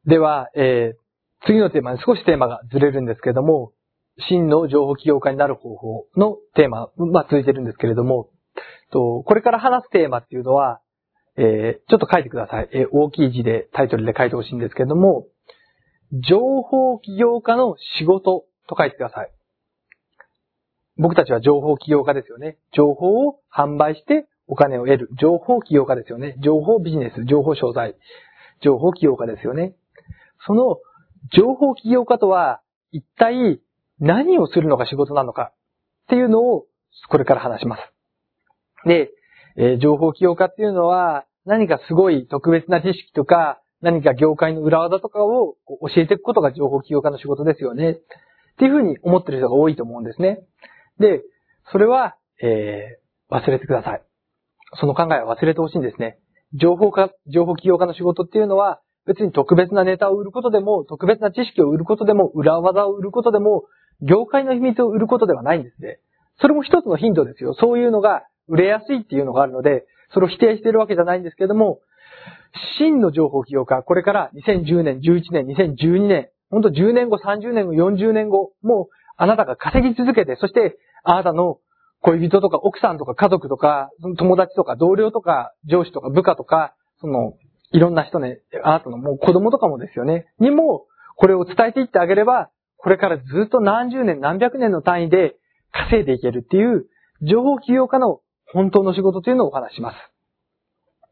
では、次のテーマに少しテーマがずれるんですけれども、真の情報起業家になる方法のテーマ、続いてるんですけれども、これから話すテーマっていうのは、ちょっと書いてください。大きい字で、タイトルで書いてほしいんですけれども、情報起業家の仕事と書いてください。僕たちは情報起業家ですよね。情報を販売してお金を得る。情報起業家ですよね。情報ビジネス、情報商材、情報起業家ですよね。その情報起業家とは一体何をするのが仕事なのかっていうのをこれから話します。で、情報起業家っていうのは何かすごい特別な知識とか何か業界の裏技とかを教えていくことが情報起業家の仕事ですよね。っていうふうに思ってる人が多いと思うんですね。で、それは、忘れてください。その考えは忘れてほしいんですね。情報起業家の仕事っていうのは別に特別なネタを売ることでも、特別な知識を売ることでも、裏技を売ることでも、業界の秘密を売ることではないんですね。それも一つのヒントですよ。そういうのが売れやすいっていうのがあるので、それを否定しているわけじゃないんですけれども、真の情報起業家、これから2010年、11年、2012年、本当10年後、30年後、40年後、もうあなたが稼ぎ続けて、そしてあなたの恋人とか奥さんとか家族とか、友達とか同僚とか上司とか部下とか、いろんな人ね、あなたのもう子供とかもですよね、にもこれを伝えていってあげれば、これからずっと何十年何百年の単位で稼いでいけるっていう情報起業家の本当の仕事というのをお話しします。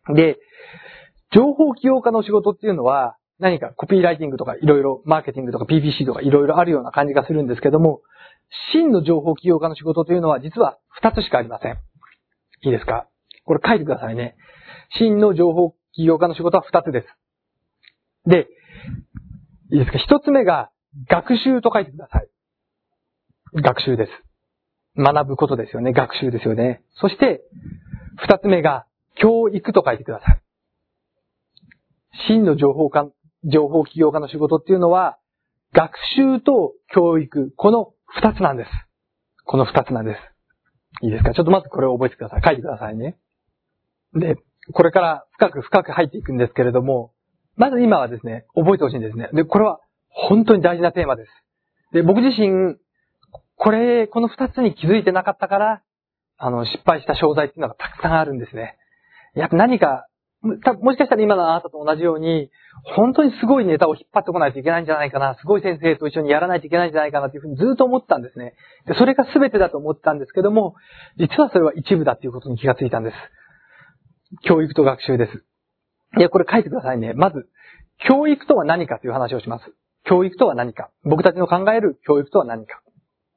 で、情報起業家の仕事っていうのは何かコピーライティングとかいろいろマーケティングとか PPC とかいろいろあるような感じがするんですけども、真の情報起業家の仕事というのは実は2つしかありません。いいですか？これ書いてくださいね。真の情報起業家の仕事は2つです。で、いいですか？1つ目が学習と書いてください。学習です。学ぶことですよね。学習ですよね。そして2つ目が教育と書いてください。真の情報起業家の仕事っていうのは、学習と教育、この二つなんです。この二つなんです。いいですか？ちょっとまずこれを覚えてください。書いてくださいね。で、これから深く入っていくんですけれども、まず今はですね、覚えてほしいんですね。で、これは本当に大事なテーマです。で、僕自身、この二つに気づいてなかったから、失敗した商材っていうのがたくさんあるんですね。やっぱ何か、もしかしたら今のあなたと同じように、本当にすごいネタを引っ張ってこないといけないんじゃないかな、すごい先生と一緒にやらないといけないんじゃないかなというふうにずっと思ってたんですね。で、それが全てだと思ってたんですけども、実はそれは一部だということに気がついたんです。教育と学習です。いや、これ書いてくださいね。まず、教育とは何かという話をします。教育とは何か。僕たちの考える教育とは何か。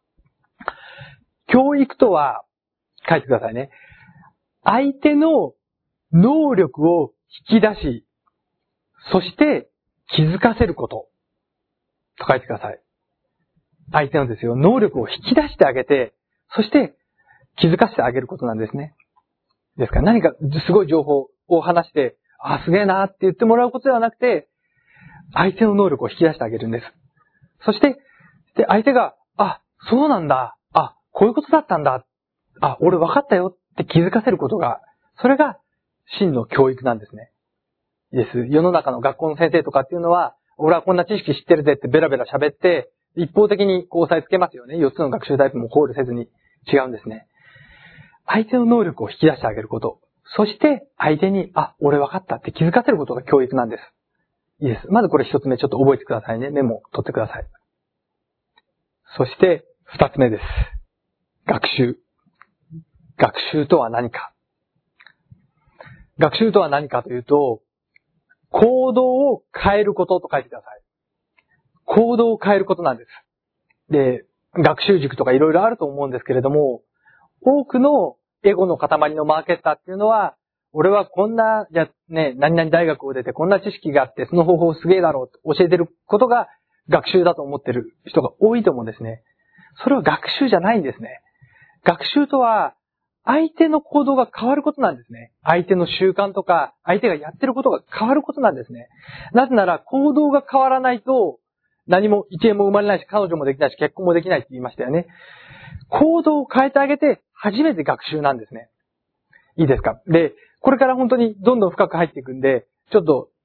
教育とは、書いてくださいね。相手の能力を引き出し、そして気づかせることと書いてください。相手のですよ、能力を引き出してあげて、そして気づかせてあげることなんですね。ですから何かすごい情報を話して、すげえなって言ってもらうことではなくて、相手の能力を引き出してあげるんです。そして、相手が、そうなんだ。こういうことだったんだ。俺分かったよって気づかせることが、それが真の教育なんですね。です。世の中の学校の先生とかっていうのは、俺はこんな知識知ってるぜってベラベラ喋って、一方的に押さえつけますよね。4つの学習タイプも考慮せずに違うんですね。相手の能力を引き出してあげること。そして相手に、俺分かったって気づかせることが教育なんです。いいです。まずこれ一つ目ちょっと覚えてくださいね。メモ取ってください。そして二つ目です。学習。学習とは何か。学習とは何かというと、行動を変えることと書いてください。行動を変えることなんです。で、学習塾とかいろいろあると思うんですけれども、多くのエゴの塊のマーケッターっていうのは、俺はこんな、何々大学を出てこんな知識があって、その方法すげえだろうと教えてることが学習だと思ってる人が多いと思うんですね。それは学習じゃないんですね。学習とは、相手の行動が変わることなんですね。相手の習慣とか、相手がやってることが変わることなんですね。なぜなら、行動が変わらないと、何も、一円も生まれないし、彼女もできないし、結婚もできないって言いましたよね。行動を変えてあげて、初めて学習なんですね。いいですか？で、これから本当にどんどん深く入っていくんで、ちょっと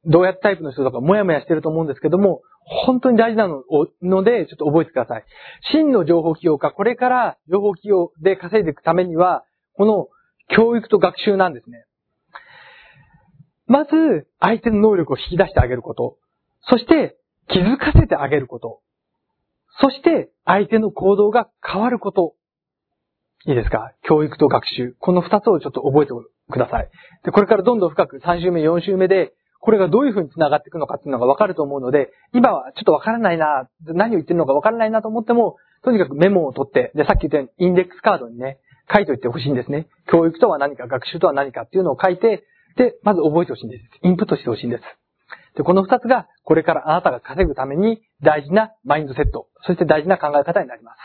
どうやってタイプの人とかもやもやしてると思うんですけども、本当に大事なので、ちょっと覚えてください。真の情報起業家、これから情報起業で稼いでいくためには、この教育と学習なんですね。まず、相手の能力を引き出してあげること。そして、気づかせてあげること。そして、相手の行動が変わること。いいですか？教育と学習。この二つをちょっと覚えてください。で、これからどんどん深く3週目、4週目で、これがどういう風に繋がっていくのかっていうのが分かると思うので、今はちょっと分からないな、何を言ってるのか分からないなと思っても、とにかくメモを取って、で、さっき言ったようにインデックスカードにね、書いておいてほしいんですね。教育とは何か、学習とは何かっていうのを書いて、で、まず覚えてほしいんです。インプットしてほしいんです。で、この二つが、これからあなたが稼ぐために大事なマインドセット、そして大事な考え方になります。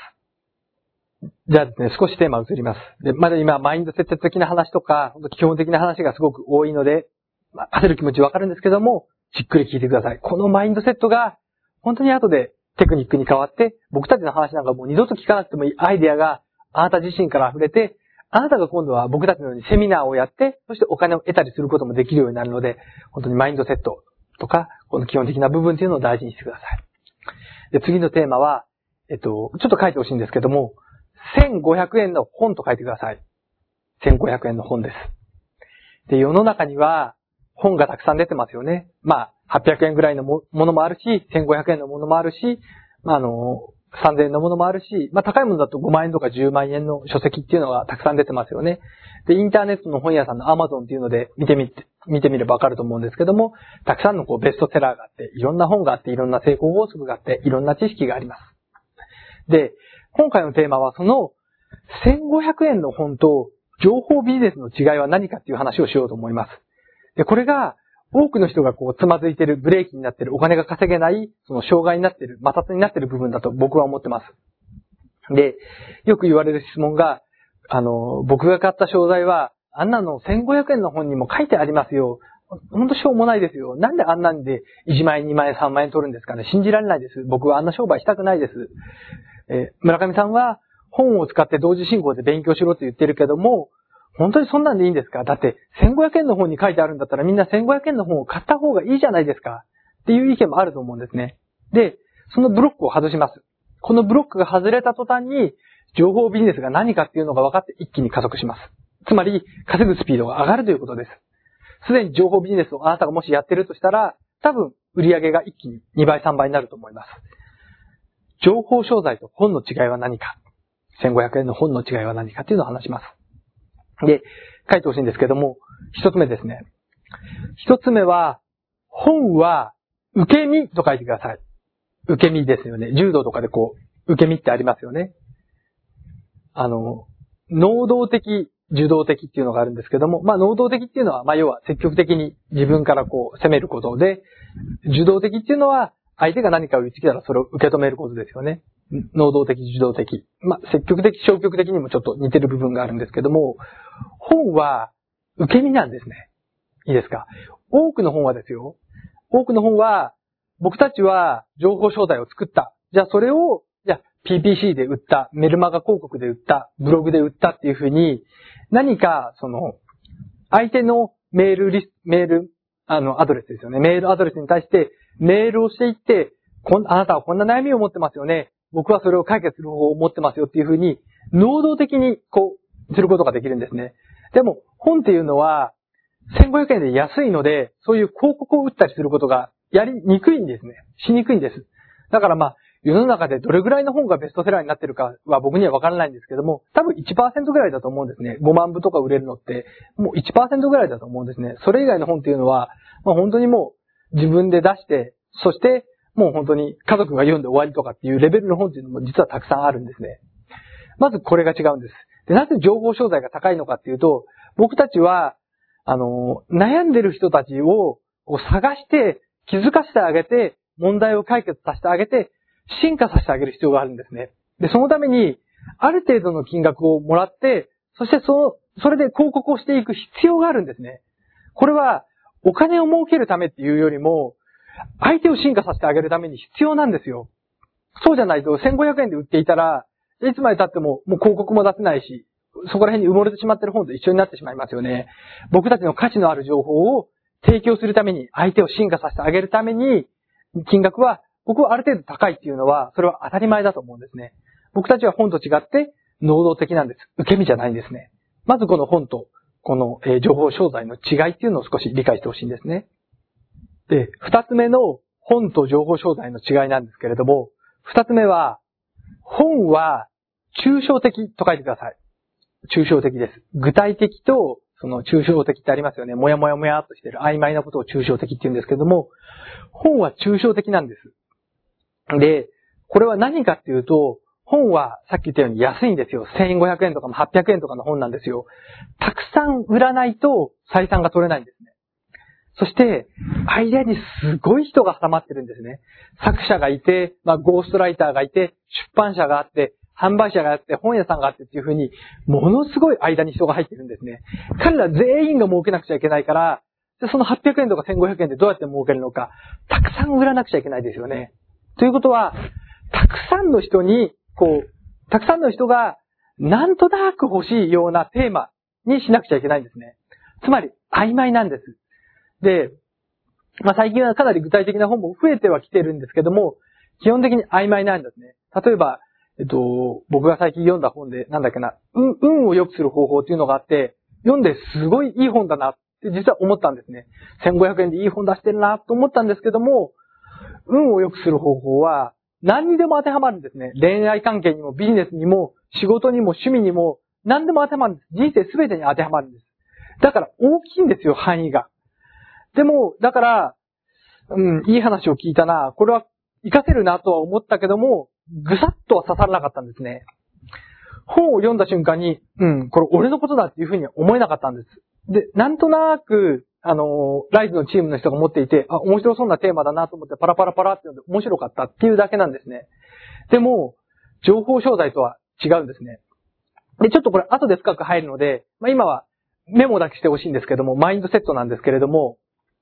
じゃあですね、少しテーマ移ります。で、まだ今、マインドセット的な話とか、基本的な話がすごく多いので、焦る気持ちわかるんですけども、じっくり聞いてください。このマインドセットが、本当に後でテクニックに変わって、僕たちの話なんかもう二度と聞かなくてもいいアイデアがあなた自身から溢れて、あなたが今度は僕たちのようにセミナーをやって、そしてお金を得たりすることもできるようになるので、本当にマインドセットとか、この基本的な部分っていうのを大事にしてください。で、次のテーマは、ちょっと書いてほしいんですけども、1500円の本と書いてください。1500円の本です。で、世の中には本がたくさん出てますよね。800円ぐらいのものもあるし、1500円のものもあるし、3000円のものもあるし、高いものだと5万円とか10万円の書籍っていうのがたくさん出てますよね。で、インターネットの本屋さんの Amazon っていうので見てみればわかると思うんですけども、たくさんのベストセラーがあって、いろんな本があって、いろんな成功法則があって、いろんな知識があります。で、今回のテーマはその1500円の本と情報ビジネスの違いは何かっていう話をしようと思います。で、これが多くの人がつまずいてる、ブレーキになってる、お金が稼げない、その障害になってる、摩擦になってる部分だと僕は思ってます。で、よく言われる質問が、僕が買った商材は、あんなの1500円の本にも書いてありますよ。ほんとしょうもないですよ。なんであんなんで1万円、2万円、3万円取るんですかね。信じられないです。僕はあんな商売したくないです。村上さんは本を使って同時進行で勉強しろって言ってるけども、本当にそんなんでいいんですか？だって1500円の本に書いてあるんだったらみんな1500円の本を買った方がいいじゃないですかっていう意見もあると思うんですね。で、そのブロックを外します。このブロックが外れた途端に情報ビジネスが何かっていうのが分かって一気に加速します。つまり稼ぐスピードが上がるということです。すでに情報ビジネスをあなたがもしやってるとしたら、多分売り上げが一気に2倍3倍になると思います。情報商材と本の違いは何か、1500円の本の違いは何かっていうのを話します。で、書いてほしいんですけども、一つ目ですね。一つ目は、本は受け身と書いてください。受け身ですよね。柔道とかで受け身ってありますよね。能動的、受動的っていうのがあるんですけども、能動的っていうのは、要は積極的に自分から攻めることで、受動的っていうのは、相手が何かを言ってきたらそれを受け止めることですよね。能動的、受動的。積極的、消極的にもちょっと似てる部分があるんですけども、本は受け身なんですね。いいですか？多くの本はですよ。多くの本は、僕たちは情報商材を作った。じゃあそれを、PPC で売った、メルマガ広告で売った、ブログで売ったっていうふうに、何か、相手のメール、アドレスですよね。メールアドレスに対してメールをしていって、あなたはこんな悩みを持ってますよね。僕はそれを解決する方法を持ってますよっていうふうに、能動的にすることができるんですね。でも、本っていうのは、1500円で安いので、そういう広告を打ったりすることがやりにくいんですね。しにくいんです。だから世の中でどれぐらいの本がベストセラーになってるかは僕にはわからないんですけども、多分 1% ぐらいだと思うんですね。5万部とか売れるのって、もう 1% ぐらいだと思うんですね。それ以外の本っていうのは、本当にもう自分で出して、そしてもう本当に家族が読んで終わりとかっていうレベルの本っていうのも実はたくさんあるんですね。まずこれが違うんです。で、なぜ情報商材が高いのかっていうと、僕たちは、悩んでる人たちを探して気づかせてあげて、問題を解決させてあげて、進化させてあげる必要があるんですね。で、そのために、ある程度の金額をもらって、そしてそれで広告をしていく必要があるんですね。これは、お金を儲けるためっていうよりも、相手を進化させてあげるために必要なんですよ。そうじゃないと、1500円で売っていたら、いつまで経っても、もう広告も出せないし、そこら辺に埋もれてしまってる本と一緒になってしまいますよね。僕たちの価値のある情報を提供するために、相手を進化させてあげるために、金額は、僕はある程度高いっていうのは、それは当たり前だと思うんですね。僕たちは本と違って、能動的なんです。受け身じゃないんですね。まずこの本と、この情報商材の違いっていうのを少し理解してほしいんですね。で、二つ目の本と情報商材の違いなんですけれども、二つ目は、本は抽象的と書いてください。抽象的です。具体的と、その抽象的ってありますよね。もやもやもやっとしている曖昧なことを抽象的って言うんですけども、本は抽象的なんです。で、これは何かっていうと、本はさっき言ったように安いんですよ。1500円とかも800円とかの本なんですよ。たくさん売らないと採算が取れないんですね。そして、間にすごい人が挟まってるんですね。作者がいて、ゴーストライターがいて、出版社があって、販売者があって、本屋さんがあってっていう風に、ものすごい間に人が入ってるんですね。彼ら全員が儲けなくちゃいけないから、その800円とか1500円でどうやって儲けるのか、たくさん売らなくちゃいけないですよね。ということは、たくさんの人に、たくさんの人が、なんとなく欲しいようなテーマにしなくちゃいけないんですね。つまり、曖昧なんです。で、最近はかなり具体的な本も増えてはきてるんですけども、基本的に曖昧なんですね。例えば、僕が最近読んだ本で、運を良くする方法っていうのがあって、読んですごいいい本だなって実は思ったんですね。1500円でいい本出してるなと思ったんですけども、運を良くする方法は何にでも当てはまるんですね。恋愛関係にもビジネスにも仕事にも趣味にも何でも当てはまるんです。人生すべてに当てはまるんです。だから大きいんですよ、範囲が。でも、だから、いい話を聞いたな。これは活かせるなとは思ったけども、ぐさっとは刺さらなかったんですね。本を読んだ瞬間に、これ俺のことだっていうふうには思えなかったんです。で、なんとなく、ライズのチームの人が持っていて、面白そうなテーマだなと思ってパラパラパラって読んで面白かったっていうだけなんですね。でも、情報商材とは違うんですね。で、ちょっとこれ後で深く入るので、今はメモだけしてほしいんですけども、マインドセットなんですけれども、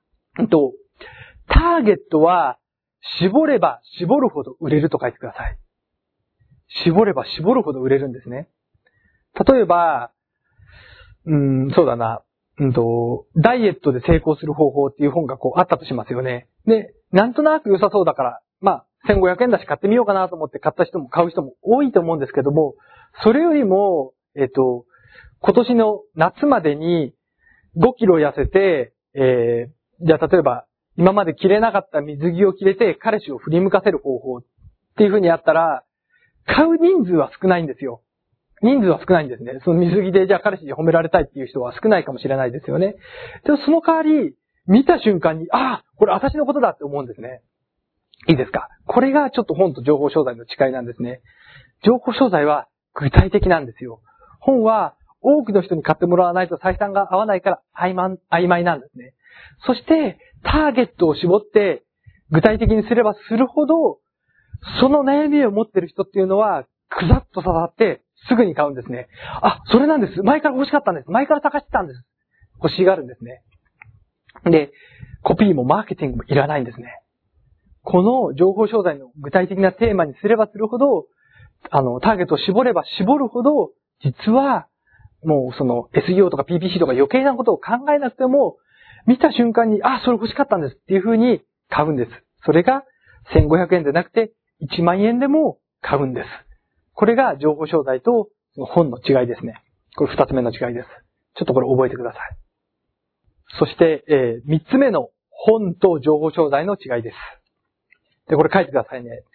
ターゲットは絞れば絞るほど売れると書いてください。絞れば絞るほど売れるんですね。例えば、そうだな、ダイエットで成功する方法っていう本があったとしますよね。で、なんとなく良さそうだから、1500円だし買ってみようかなと思って買う人も多いと思うんですけども、それよりも、今年の夏までに5キロ痩せて、じゃあ例えば、今まで着れなかった水着を着れて彼氏を振り向かせる方法っていう風にやったら、買う人数は少ないんですよ。人数は少ないんですね。その水着でじゃあ彼氏に褒められたいっていう人は少ないかもしれないですよね。でもその代わり、見た瞬間に、これ私のことだって思うんですね。いいですか？これがちょっと本と情報商材の違いなんですね。情報商材は具体的なんですよ。本は多くの人に買ってもらわないと採算が合わないから曖昧なんですね。そして、ターゲットを絞って具体的にすればするほど、その悩みを持ってる人っていうのは、くざっと刺さってすぐに買うんですね。それなんです。前から欲しかったんです。前から探してたんです。欲しがるんですね。で、コピーもマーケティングもいらないんですね。この情報商材の具体的なテーマにすればするほど、ターゲットを絞れば絞るほど、実は、もうその SEO とか PPC とか余計なことを考えなくても、見た瞬間に、それ欲しかったんですっていう風に買うんです。それが1500円でなくて1万円でも買うんです。これが情報商材と本の違いですね。これ2つ目の違いです。ちょっとこれ覚えてください。そして、3つ目の本と情報商材の違いです。で、これ書いてくださいね。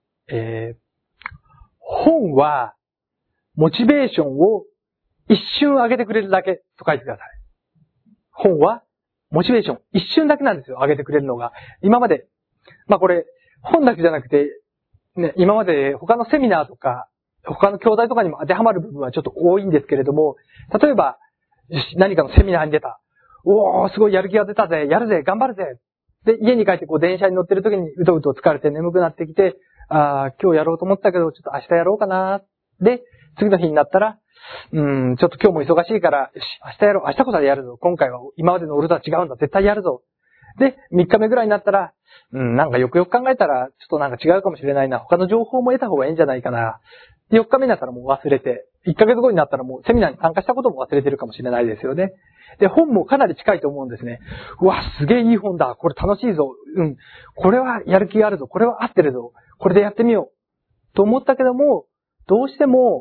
本は、モチベーションを一瞬上げてくれるだけと書いてください。本は、モチベーション一瞬だけなんですよ、上げてくれるのが。今まで、これ、本だけじゃなくて、ね、今まで他のセミナーとか、他の教材とかにも当てはまる部分はちょっと多いんですけれども、例えば、何かのセミナーに出た。すごいやる気が出たぜ、やるぜ、頑張るぜ。で、家に帰って電車に乗ってる時にうとうと疲れて眠くなってきて、今日やろうと思ったけど、ちょっと明日やろうかな。で、次の日になったら、ちょっと今日も忙しいから、よし、明日やろう、明日こそやるぞ。今回は今までの俺とは違うんだ、絶対やるぞ。で、3日目ぐらいになったら、なんかよくよく考えたら、ちょっとなんか違うかもしれないな。他の情報も得た方がいいんじゃないかな。4日目になったらもう忘れて、 1ヶ月後になったらもうセミナーに参加したことも忘れてるかもしれないですよね。で、本もかなり近いと思うんですね。うわ、すげえいい本だ。これ楽しいぞ。これはやる気があるぞ。これは合ってるぞ。これでやってみよう。と思ったけども、どうしても、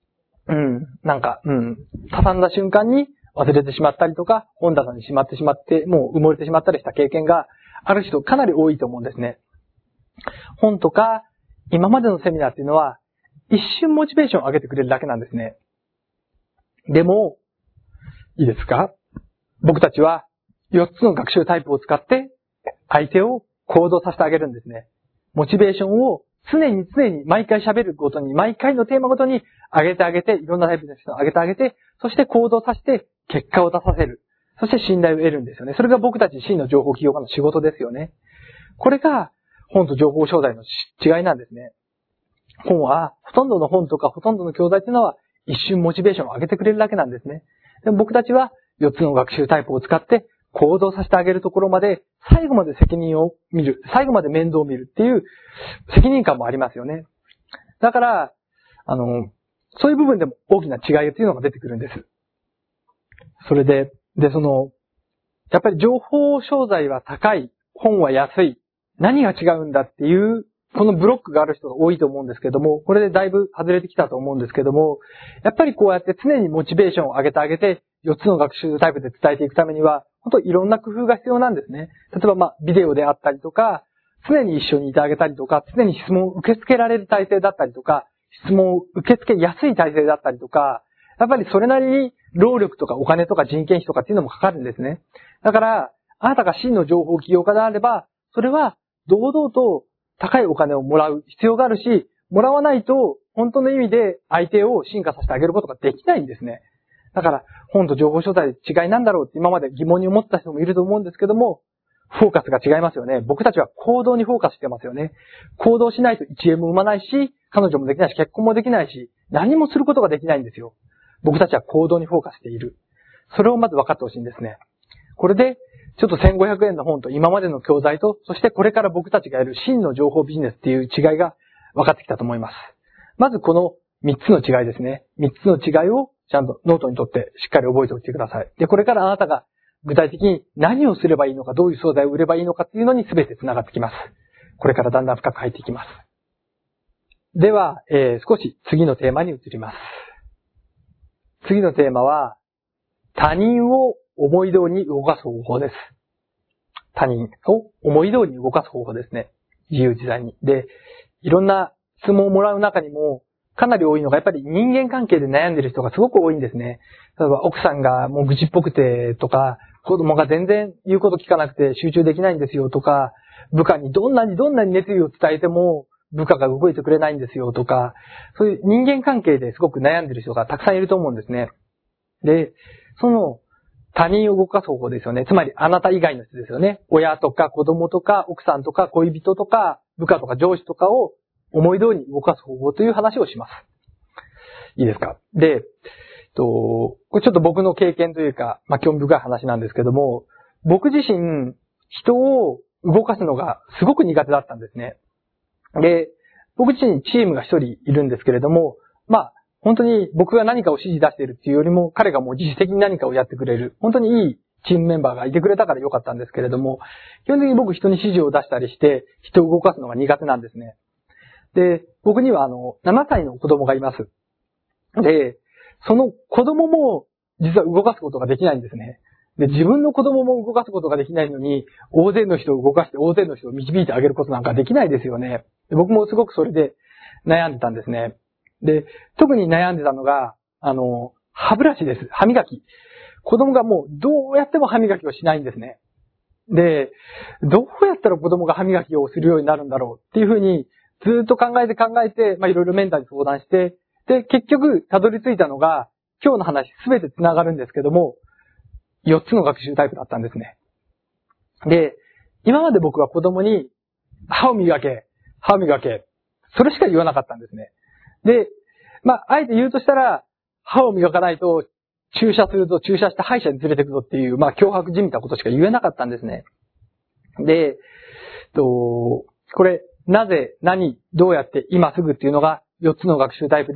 畳んだ瞬間に忘れてしまったりとか、本棚にしまってしまって、もう埋もれてしまったりした経験がある人かなり多いと思うんですね。本とか、今までのセミナーっていうのは、一瞬モチベーションを上げてくれるだけなんですね。でも、いいですか？僕たちは4つの学習タイプを使って相手を行動させてあげるんですね。モチベーションを常に毎回喋るごとに、毎回のテーマごとに上げてあげて、いろんなタイプの人を上げてあげて、そして行動させて結果を出させる。そして信頼を得るんですよね。それが僕たち真の情報起業家の仕事ですよね。これが本と情報商材の違いなんですね。本は、ほとんどの本とかほとんどの教材っていうのは一瞬モチベーションを上げてくれるだけなんですね。でも僕たちは4つの学習タイプを使って行動させてあげるところまで最後まで責任を見る、最後まで面倒を見るっていう責任感もありますよね。だから、そういう部分でも大きな違いっていうのが出てくるんです。それで、やっぱり情報商材は高い、本は安い、何が違うんだっていう、このブロックがある人が多いと思うんですけども、これでだいぶ外れてきたと思うんですけども、やっぱりこうやって常にモチベーションを上げてあげて、4つの学習タイプで伝えていくためには、本当いろんな工夫が必要なんですね。例えばビデオであったりとか、常に一緒にいてあげたりとか、常に質問を受け付けられる体制だったりとか、質問を受け付けやすい体制だったりとか、やっぱりそれなりに労力とかお金とか人件費とかっていうのもかかるんですね。だから、あなたが真の情報起業家であれば、それは堂々と高いお金をもらう必要があるし、もらわないと本当の意味で相手を進化させてあげることができないんですね。だから本と情報商材で違いなんだろうって今まで疑問に思った人もいると思うんですけども、フォーカスが違いますよね。僕たちは行動にフォーカスしてますよね。行動しないと1円も生まないし、彼女もできないし、結婚もできないし、何もすることができないんですよ。僕たちは行動にフォーカスしている。それをまず分かってほしいんですね。これで、ちょっと1500円の本と今までの教材と、そしてこれから僕たちがやる真の情報ビジネスっていう違いが分かってきたと思います。まずこの3つの違いですね。3つの違いをちゃんとノートにとってしっかり覚えておいてください。で、これからあなたが具体的に何をすればいいのか、どういう商材を売ればいいのかっていうのに全て繋がってきます。これからだんだん深く入っていきます。では、少し次のテーマに移ります。次のテーマは、他人を思い通りに動かす方法です。他人を思い通りに動かす方法ですね。自由自在に。で、いろんな質問をもらう中にも、かなり多いのが、やっぱり人間関係で悩んでる人がすごく多いんですね。例えば、奥さんがもう愚痴っぽくてとか、子供が全然言うこと聞かなくて集中できないんですよとか、部下にどんなに熱意を伝えても、部下が動いてくれないんですよとか、そういう人間関係ですごく悩んでる人がたくさんいると思うんですね。で、その他人を動かす方法ですよね。つまりあなた以外の人ですよね。親とか子供とか奥さんとか恋人とか部下とか上司とかを思い通りに動かす方法という話をします。いいですか？で、これちょっと僕の経験というか、興味深い話なんですけども、僕自身人を動かすのがすごく苦手だったんですね。で、僕自身チームが一人いるんですけれども、本当に僕が何かを指示出しているっていうよりも、彼がもう自主的に何かをやってくれる、本当にいいチームメンバーがいてくれたからよかったんですけれども、基本的に僕人に指示を出したりして、人を動かすのが苦手なんですね。で、僕には7歳の子供がいます。で、その子供も実は動かすことができないんですね。で、自分の子供も動かすことができないのに、大勢の人を動かして大勢の人を導いてあげることなんかできないですよね。で、僕もすごくそれで悩んでたんですね。で、特に悩んでたのが、歯ブラシです。歯磨き。子供がもうどうやっても歯磨きをしないんですね。で、どうやったら子供が歯磨きをするようになるんだろうっていうふうにずっと考えて、いろいろメンターに相談して、で、結局たどり着いたのが、今日の話すべて繋がるんですけども、4つの学習タイプだったんですね。で、今まで僕は子供に、歯を磨け、それしか言わなかったんですね。で、あえて言うとしたら、歯を磨かないと、注射して歯医者に連れてくぞっていう、脅迫じみたことしか言えなかったんですね。で、これ、なぜ、何、どうやって、今すぐっていうのが4つの学習タイプで、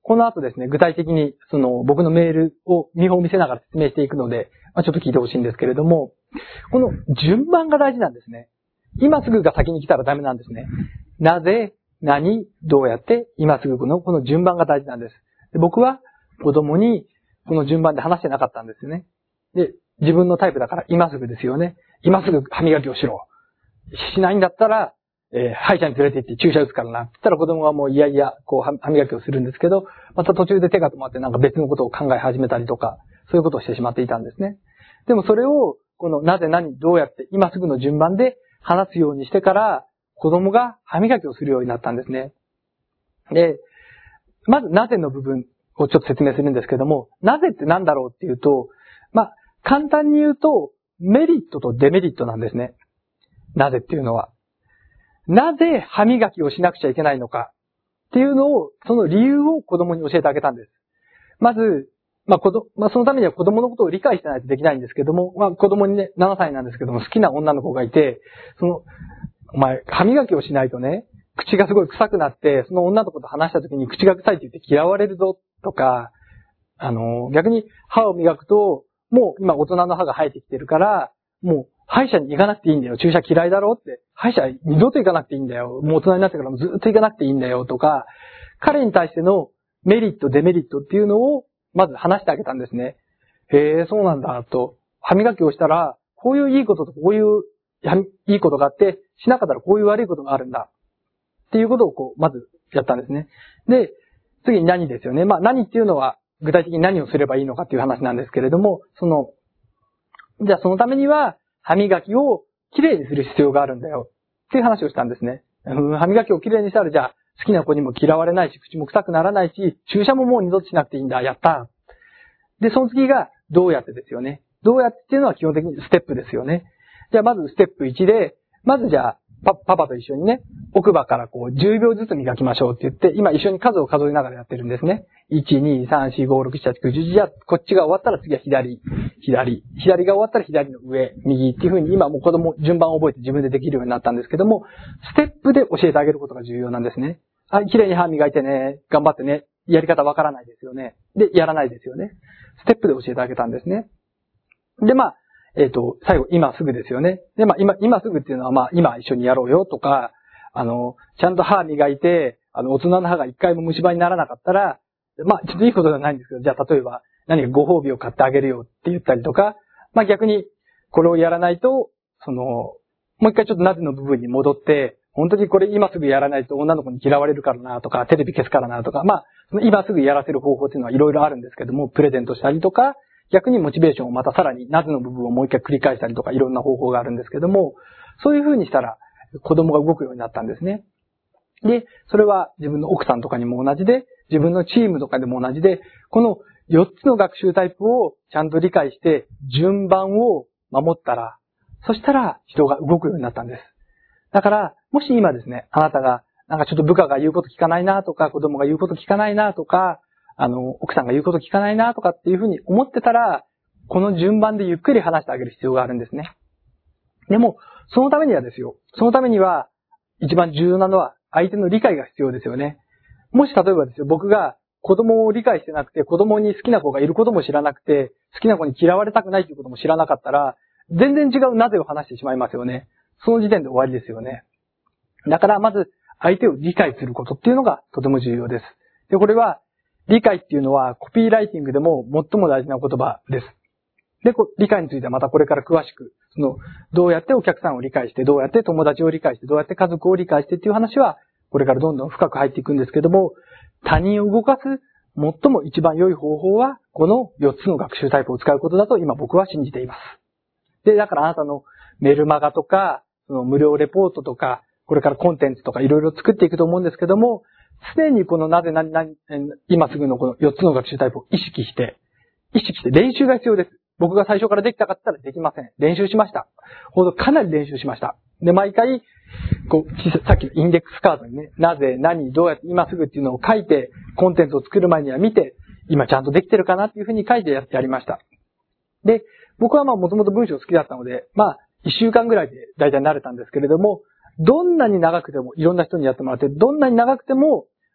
この後ですね、具体的に僕のメールを見本を見せながら説明していくので、ちょっと聞いてほしいんですけれども、この順番が大事なんですね。今すぐが先に来たらダメなんですね。なぜ、何、どうやって、今すぐこの順番が大事なんです。で、僕は子供にこの順番で話してなかったんですよね。で、自分のタイプだから今すぐですよね。今すぐ歯磨きをしろ。しないんだったら、歯医者に連れて行って注射打つからな。って言ったら子供がもういやいや、歯磨きをするんですけど、また途中で手が止まってなんか別のことを考え始めたりとか、そういうことをしてしまっていたんですね。でもそれを、なぜ何、どうやって、今すぐの順番で話すようにしてから、子供が歯磨きをするようになったんですね。で、まずなぜの部分をちょっと説明するんですけども、なぜって何だろうっていうと、簡単に言うと、メリットとデメリットなんですね。なぜっていうのは。なぜ歯磨きをしなくちゃいけないのかっていうのを、その理由を子供に教えてあげたんです。まず、そのためには子供のことを理解してないとできないんですけども、子供にね、7歳なんですけども、好きな女の子がいて、お前、歯磨きをしないとね、口がすごい臭くなって、その女の子と話した時に口が臭いって言って嫌われるぞとか、逆に歯を磨くと、もう今大人の歯が生えてきてるから、もう歯医者に行かなくていいんだよ。注射嫌いだろって。歯医者二度と行かなくていいんだよ。もう大人になってからもずっと行かなくていいんだよとか、彼に対してのメリット、デメリットっていうのをまず話してあげたんですね。へえ、そうなんだと。歯磨きをしたら、こういういいこととこういういいことがあって、しなかったらこういう悪いことがあるんだ。っていうことをまずやったんですね。で、次に何ですよね。何っていうのは具体的に何をすればいいのかっていう話なんですけれども、じゃあそのためには歯磨きをきれいにする必要があるんだよ。っていう話をしたんですね。歯磨きをきれいにしたらじゃあ好きな子にも嫌われないし、口も臭くならないし、注射ももう二度としなくていいんだ。やった。で、その次がどうやってですよね。どうやってっていうのは基本的にステップですよね。じゃあまずステップ1で、まずじゃあパパと一緒にね、奥歯から10秒ずつ磨きましょうって言って、今一緒に数を数えながらやってるんですね。1、2、3、4、5、6、7、8、9、10。じゃあこっちが終わったら次は左が終わったら左の上、右っていう風に今もう子供順番を覚えて自分でできるようになったんですけども、ステップで教えてあげることが重要なんですね。はい、綺麗に歯磨いてね、頑張ってね、やり方わからないですよね。で、やらないですよね。ステップで教えてあげたんですね。で、最後、今すぐですよね。で、今すぐっていうのは、今一緒にやろうよとか、ちゃんと歯磨いて、大人の歯が一回も虫歯にならなかったら、ちょっといいことではないんですけど、じゃあ例えば、何かご褒美を買ってあげるよって言ったりとか、逆に、これをやらないと、もう一回ちょっとなぜの部分に戻って、本当にこれ今すぐやらないと女の子に嫌われるからなとか、テレビ消すからなとか、今すぐやらせる方法っていうのはいろいろあるんですけども、プレゼントしたりとか、逆にモチベーションをまたさらになぜの部分をもう一回繰り返したりとかいろんな方法があるんですけども、そういう風にしたら子供が動くようになったんですね。で、それは自分の奥さんとかにも同じで、自分のチームとかでも同じで、この4つの学習タイプをちゃんと理解して順番を守ったら、そしたら人が動くようになったんです。だから、もし今ですね、あなたがなんかちょっと部下が言うこと聞かないなとか、子供が言うこと聞かないなとか、奥さんが言うこと聞かないなとかっていうふうに思ってたら、この順番でゆっくり話してあげる必要があるんですね。でも、そのためには一番重要なのは相手の理解が必要ですよね。もし例えばですよ、僕が子供を理解してなくて、子供に好きな子がいることも知らなくて、好きな子に嫌われたくないということも知らなかったら、全然違うなぜを話してしまいますよね。その時点で終わりですよね。だからまず相手を理解することっていうのがとても重要です。で、これは理解っていうのはコピーライティングでも最も大事な言葉です。で、理解についてはまたこれから詳しく、どうやってお客さんを理解して、どうやって友達を理解して、どうやって家族を理解してっていう話は、これからどんどん深く入っていくんですけども、他人を動かす最も一番良い方法は、この4つの学習タイプを使うことだと今僕は信じています。で、だからあなたのメルマガとか、無料レポートとか、これからコンテンツとかいろいろ作っていくと思うんですけども、常にこの今すぐのこの4つの学習タイプを意識して練習が必要です。僕が最初からできたかったらできません。練習しました。かなり練習しました。で、毎回、さっきのインデックスカードにね、なぜ、何、どうやって、今すぐっていうのを書いて、コンテンツを作る前には見て、今ちゃんとできてるかなっていうふうに書いてやりました。で、僕はもともと文章好きだったので、1週間ぐらいで大体慣れたんですけれども、どんなに長くても、いろんな人にやってもらって、どんなに長くても、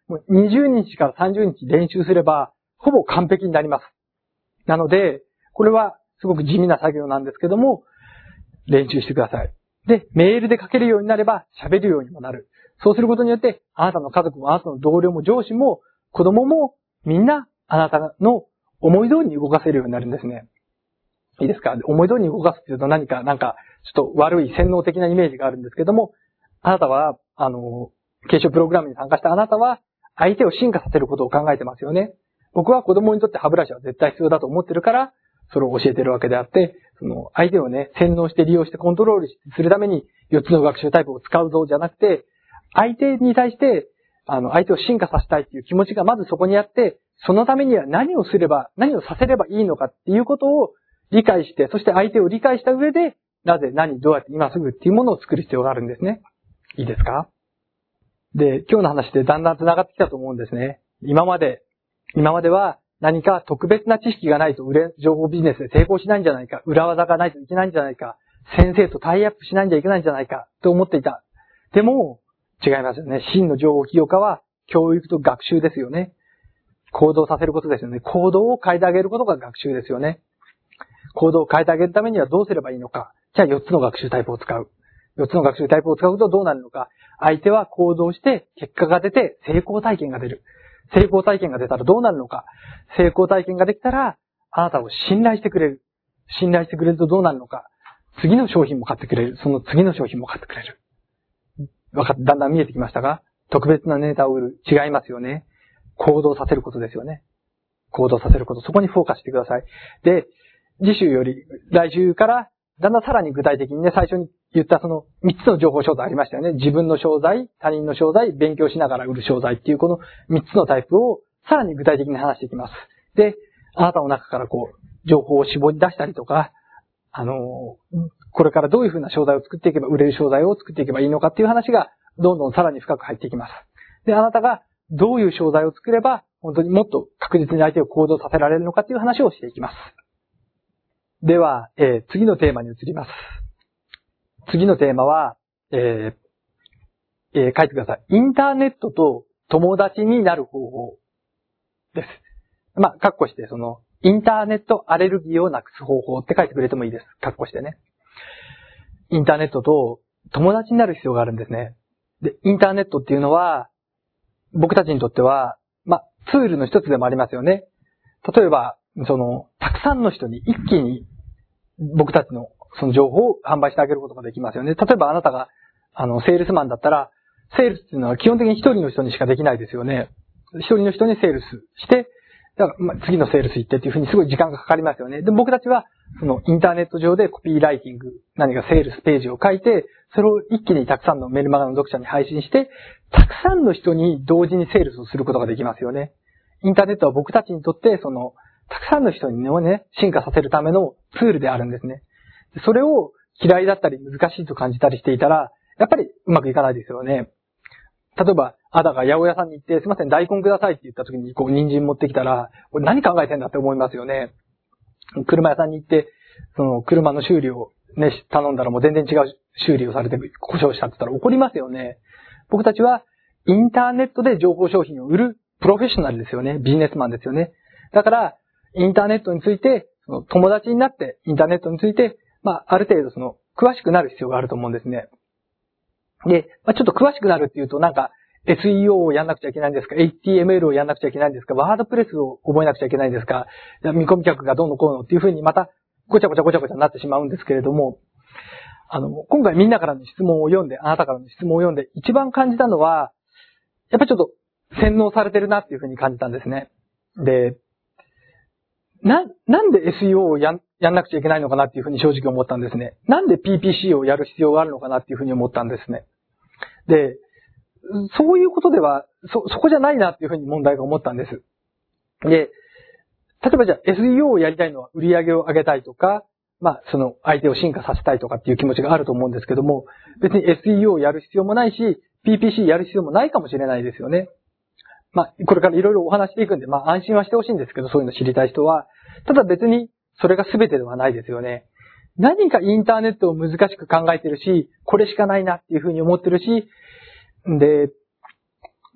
もう20日から30日練習すれば、ほぼ完璧になります。なので、これはすごく地味な作業なんですけども、練習してください。で、メールで書けるようになれば喋るようにもなる。そうすることによって、あなたの家族もあなたの同僚も上司も子供もみんなあなたの思い通りに動かせるようになるんですね。いいですか？思い通りに動かすっていうと何か、ちょっと悪い洗脳的なイメージがあるんですけども、あなたは、継承プログラムに参加したあなたは、相手を進化させることを考えてますよね。僕は子供にとって歯ブラシは絶対必要だと思ってるから、それを教えてるわけであって、相手をね、洗脳して利用してコントロールするために4つの学習タイプを使うぞじゃなくて、相手に対して、相手を進化させたいっていう気持ちがまずそこにあって、そのためには何をさせればいいのかっていうことを理解して、そして相手を理解した上で、なぜ、何、どうやって、今すぐっていうものを作る必要があるんですね。いいですか？で、今日の話でだんだん繋がってきたと思うんですね。今までは何か特別な知識がないと情報ビジネスで成功しないんじゃないか、裏技がないといけないんじゃないか、先生とタイアップしないんじゃいけないんじゃないかと思っていた。でも、違いますよね。真の情報起業家は教育と学習ですよね。行動させることですよね。行動を変えてあげることが学習ですよね。行動を変えてあげるためにはどうすればいいのか。じゃあ4つの学習タイプを使う。4つの学習タイプを使うとどうなるのか。相手は行動して結果が出て成功体験が出る。成功体験が出たらどうなるのか。成功体験ができたらあなたを信頼してくれる。信頼してくれるとどうなるのか。次の商品も買ってくれる。その次の商品も買ってくれる。だんだん見えてきましたが、特別なネタを売る。違いますよね。行動させることですよね。行動させること。そこにフォーカスしてください。で、来週からだんだんさらに具体的にね、最初に言ったその3つの情報商材ありましたよね。自分の商材、他人の商材、勉強しながら売る商材っていうこの3つのタイプをさらに具体的に話していきます。で、あなたの中から情報を絞り出したりとか、これからどういうふうな商材を作っていけば、売れる商材を作っていけばいいのかっていう話がどんどんさらに深く入っていきます。で、あなたがどういう商材を作れば本当にもっと確実に相手を行動させられるのかっていう話をしていきます。では、次のテーマに移ります。次のテーマは、書いてください。インターネットと友達になる方法です。括弧してインターネットアレルギーをなくす方法って書いてくれてもいいです。括弧してね。インターネットと友達になる必要があるんですね。で、インターネットっていうのは、僕たちにとっては、ツールの一つでもありますよね。例えば、たくさんの人に一気に僕たちのその情報を販売してあげることができますよね。例えばあなたが、セールスマンだったら、セールスっていうのは基本的に一人の人にしかできないですよね。一人の人にセールスして、だから次のセールス行ってっていうふうにすごい時間がかかりますよね。で、僕たちは、インターネット上でコピーライティング、何かセールスページを書いて、それを一気にたくさんのメルマガの読者に配信して、たくさんの人に同時にセールスをすることができますよね。インターネットは僕たちにとって、たくさんの人にね、進化させるためのツールであるんですね。それを嫌いだったり難しいと感じたりしていたら、やっぱりうまくいかないですよね。例えば、だから八百屋さんに行って、すいません、大根くださいって言った時に、人参持ってきたら、これ何考えてんだって思いますよね。車屋さんに行って、車の修理をね、頼んだらもう全然違う修理をされて故障したって言ったら怒りますよね。僕たちは、インターネットで情報商品を売るプロフェッショナルですよね。ビジネスマンですよね。だから、インターネットについて、友達になって、インターネットについて、ある程度詳しくなる必要があると思うんですね。で、ちょっと詳しくなるっていうとSEO をやんなくちゃいけないんですか ?HTML をやんなくちゃいけないんですかワードプレスを覚えなくちゃいけないんですか見込み客がどうのこうのっていうふうにまたごちゃごちゃになってしまうんですけれども、今回みんなからの質問を読んで、あなたからの質問を読んで一番感じたのは、やっぱりちょっと洗脳されてるなっていうふうに感じたんですね。で、なんで SEO をやんなくちゃいけないのかなっていうふうに正直思ったんですね。なんで PPC をやる必要があるのかなっていうふうに思ったんですね。で、そういうことでは、そこじゃないなっていうふうに問題が思ったんです。で、例えばじゃあ SEO をやりたいのは売り上げを上げたいとか、相手を進化させたいとかっていう気持ちがあると思うんですけども、別に SEO をやる必要もないし、PPC やる必要もないかもしれないですよね。これからいろいろお話していくんで、安心はしてほしいんですけど、そういうの知りたい人は。ただ別に、それが全てではないですよね。何かインターネットを難しく考えてるし、これしかないなっていうふうに思ってるし、で、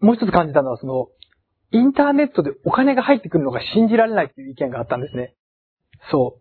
もう一つ感じたのはインターネットでお金が入ってくるのが信じられないっていう意見があったんですね。そう。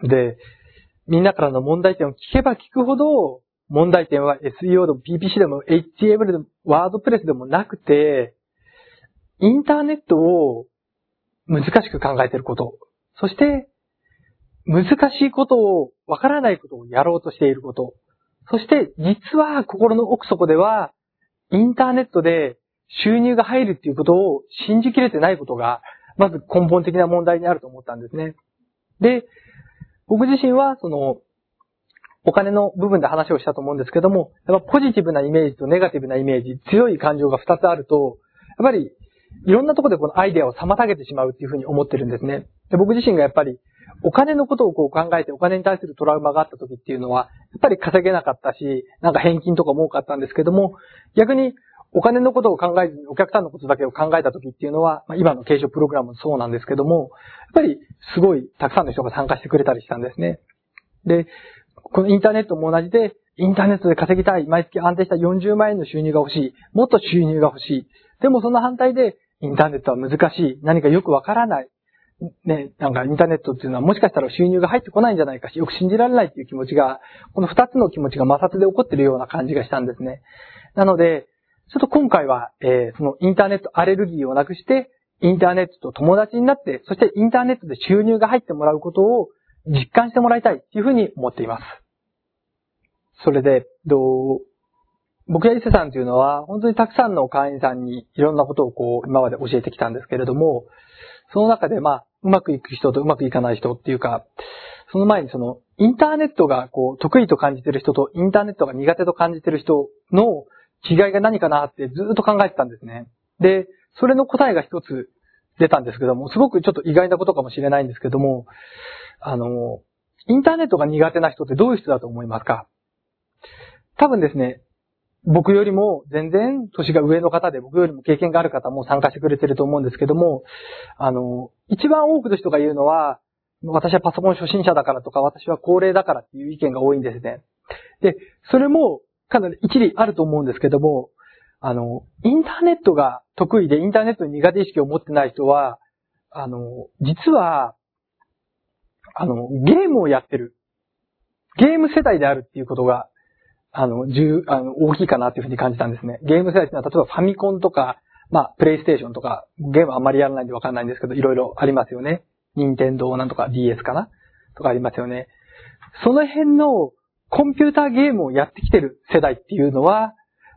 で、みんなからの問題点を聞けば聞くほど、問題点は SEO でも PPC でも HTML でもワードプレスでもなくて、インターネットを難しく考えていること、そして難しいことを、わからないことをやろうとしていること、そして実は心の奥底ではインターネットで収入が入るっていうことを信じきれてないことが、まず根本的な問題にあると思ったんですね。で、僕自身はお金の部分で話をしたと思うんですけども、やっぱポジティブなイメージとネガティブなイメージ、強い感情が2つあると、やっぱりいろんなところでこのアイデアを妨げてしまうっていうふうに思ってるんですね。で、僕自身がやっぱりお金のことを考えてお金に対するトラウマがあった時っていうのは、やっぱり稼げなかったし、なんか返金とかも多かったんですけども、逆にお金のことを考えずにお客さんのことだけを考えた時っていうのは、今の継承プログラムもそうなんですけども、やっぱりすごいたくさんの人が参加してくれたりしたんですね。で、このインターネットも同じで、インターネットで稼ぎたい、毎月安定した40万円の収入が欲しい、もっと収入が欲しい。でもその反対で、インターネットは難しい、何かよくわからない。ね、なんかインターネットっていうのはもしかしたら収入が入ってこないんじゃないかし、よく信じられないっていう気持ちが、この2つの気持ちが摩擦で起こっているような感じがしたんですね。なので、ちょっと今回は、そのインターネットアレルギーをなくして、インターネットと友達になって、そしてインターネットで収入が入ってもらうことを実感してもらいたいっていうふうに思っています。それで、僕や伊勢さんというのは、本当にたくさんの会員さんにいろんなことを今まで教えてきたんですけれども、その中でうまくいく人とうまくいかない人っていうか、その前にインターネットが得意と感じている人とインターネットが苦手と感じている人の違いが何かなってずっと考えてたんですね。で、それの答えが一つ出たんですけども、すごくちょっと意外なことかもしれないんですけども、インターネットが苦手な人ってどういう人だと思いますか？多分ですね、僕よりも全然年が上の方で、僕よりも経験がある方も参加してくれてると思うんですけども、一番多くの人が言うのは、私はパソコン初心者だからとか、私は高齢だからっていう意見が多いんですね。で、それもかなり一理あると思うんですけども、インターネットが得意でインターネットに苦手意識を持ってない人は、実は、ゲームをやってる。ゲーム世代であるっていうことが、大きいかなというふうに感じたんですね。ゲーム世代ってのは、例えばファミコンとか、プレイステーションとか、ゲームあんまりやらないんでわかんないんですけど、いろいろありますよね。任天堂なんとか DS かなとかありますよね。その辺のコンピューターゲームをやってきてる世代っていうのは、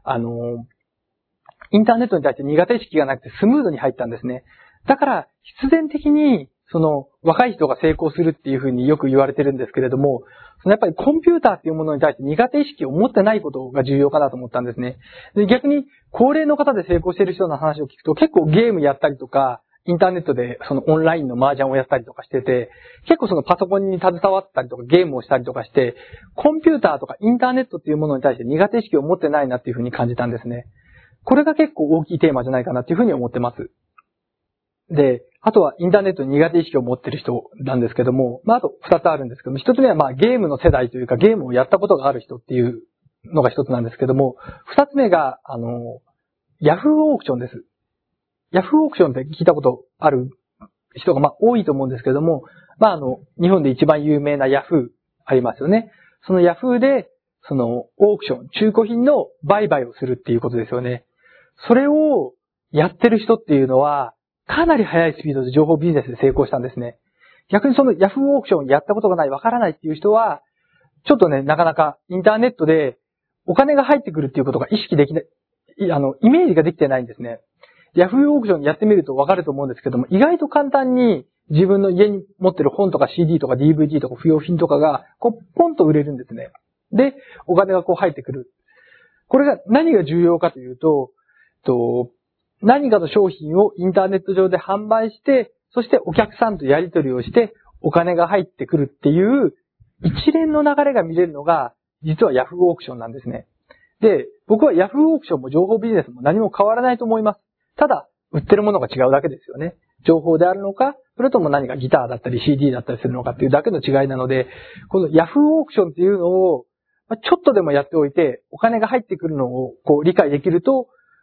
インターネットに対して苦手意識がなくてスムーズに入ったんですね。だから、必然的に、若い人が成功するっていうふうによく言われてるんですけれども、やっぱりコンピューターっていうものに対して苦手意識を持ってないことが重要かなと思ったんですね。で、逆に、高齢の方で成功している人の話を聞くと、結構ゲームやったりとか、インターネットでオンラインの麻雀をやったりとかしてて、結構パソコンに携わったりとかゲームをしたりとかして、コンピューターとかインターネットっていうものに対して苦手意識を持ってないなっていうふうに感じたんですね。これが結構大きいテーマじゃないかなっていうふうに思ってます。で、あとはインターネットに苦手意識を持ってる人なんですけども、あと二つあるんですけども、一つ目はゲームの世代というかゲームをやったことがある人っていうのが一つなんですけども、二つ目が、ヤフーオークションです。ヤフーオークションって聞いたことある人が多いと思うんですけども、日本で一番有名なヤフーありますよね。そのヤフーで、オークション、中古品の売買をするっていうことですよね。それをやってる人っていうのは、かなり速いスピードで情報ビジネスで成功したんですね。逆にヤフーオークションやったことがない、わからないっていう人は、ちょっとね、なかなかインターネットでお金が入ってくるっていうことが意識できない、イメージができてないんですね。ヤフーオークションやってみるとわかると思うんですけども、意外と簡単に自分の家に持ってる本とか CD とか DVD とか不要品とかが、ポンと売れるんですね。で、お金が入ってくる。これが何が重要かというと、何かの商品をインターネット上で販売して、そしてお客さんとやり取りをして、お金が入ってくるっていう一連の流れが見れるのが、実はヤフーオークションなんですね。で、僕はヤフーオークションも情報ビジネスも何も変わらないと思います。ただ、売ってるものが違うだけですよね。情報であるのか、それとも何かギターだったり CD だったりするのかっていうだけの違いなので、このヤフーオークションっていうのを、ちょっとでもやっておいて、お金が入ってくるのを理解できると、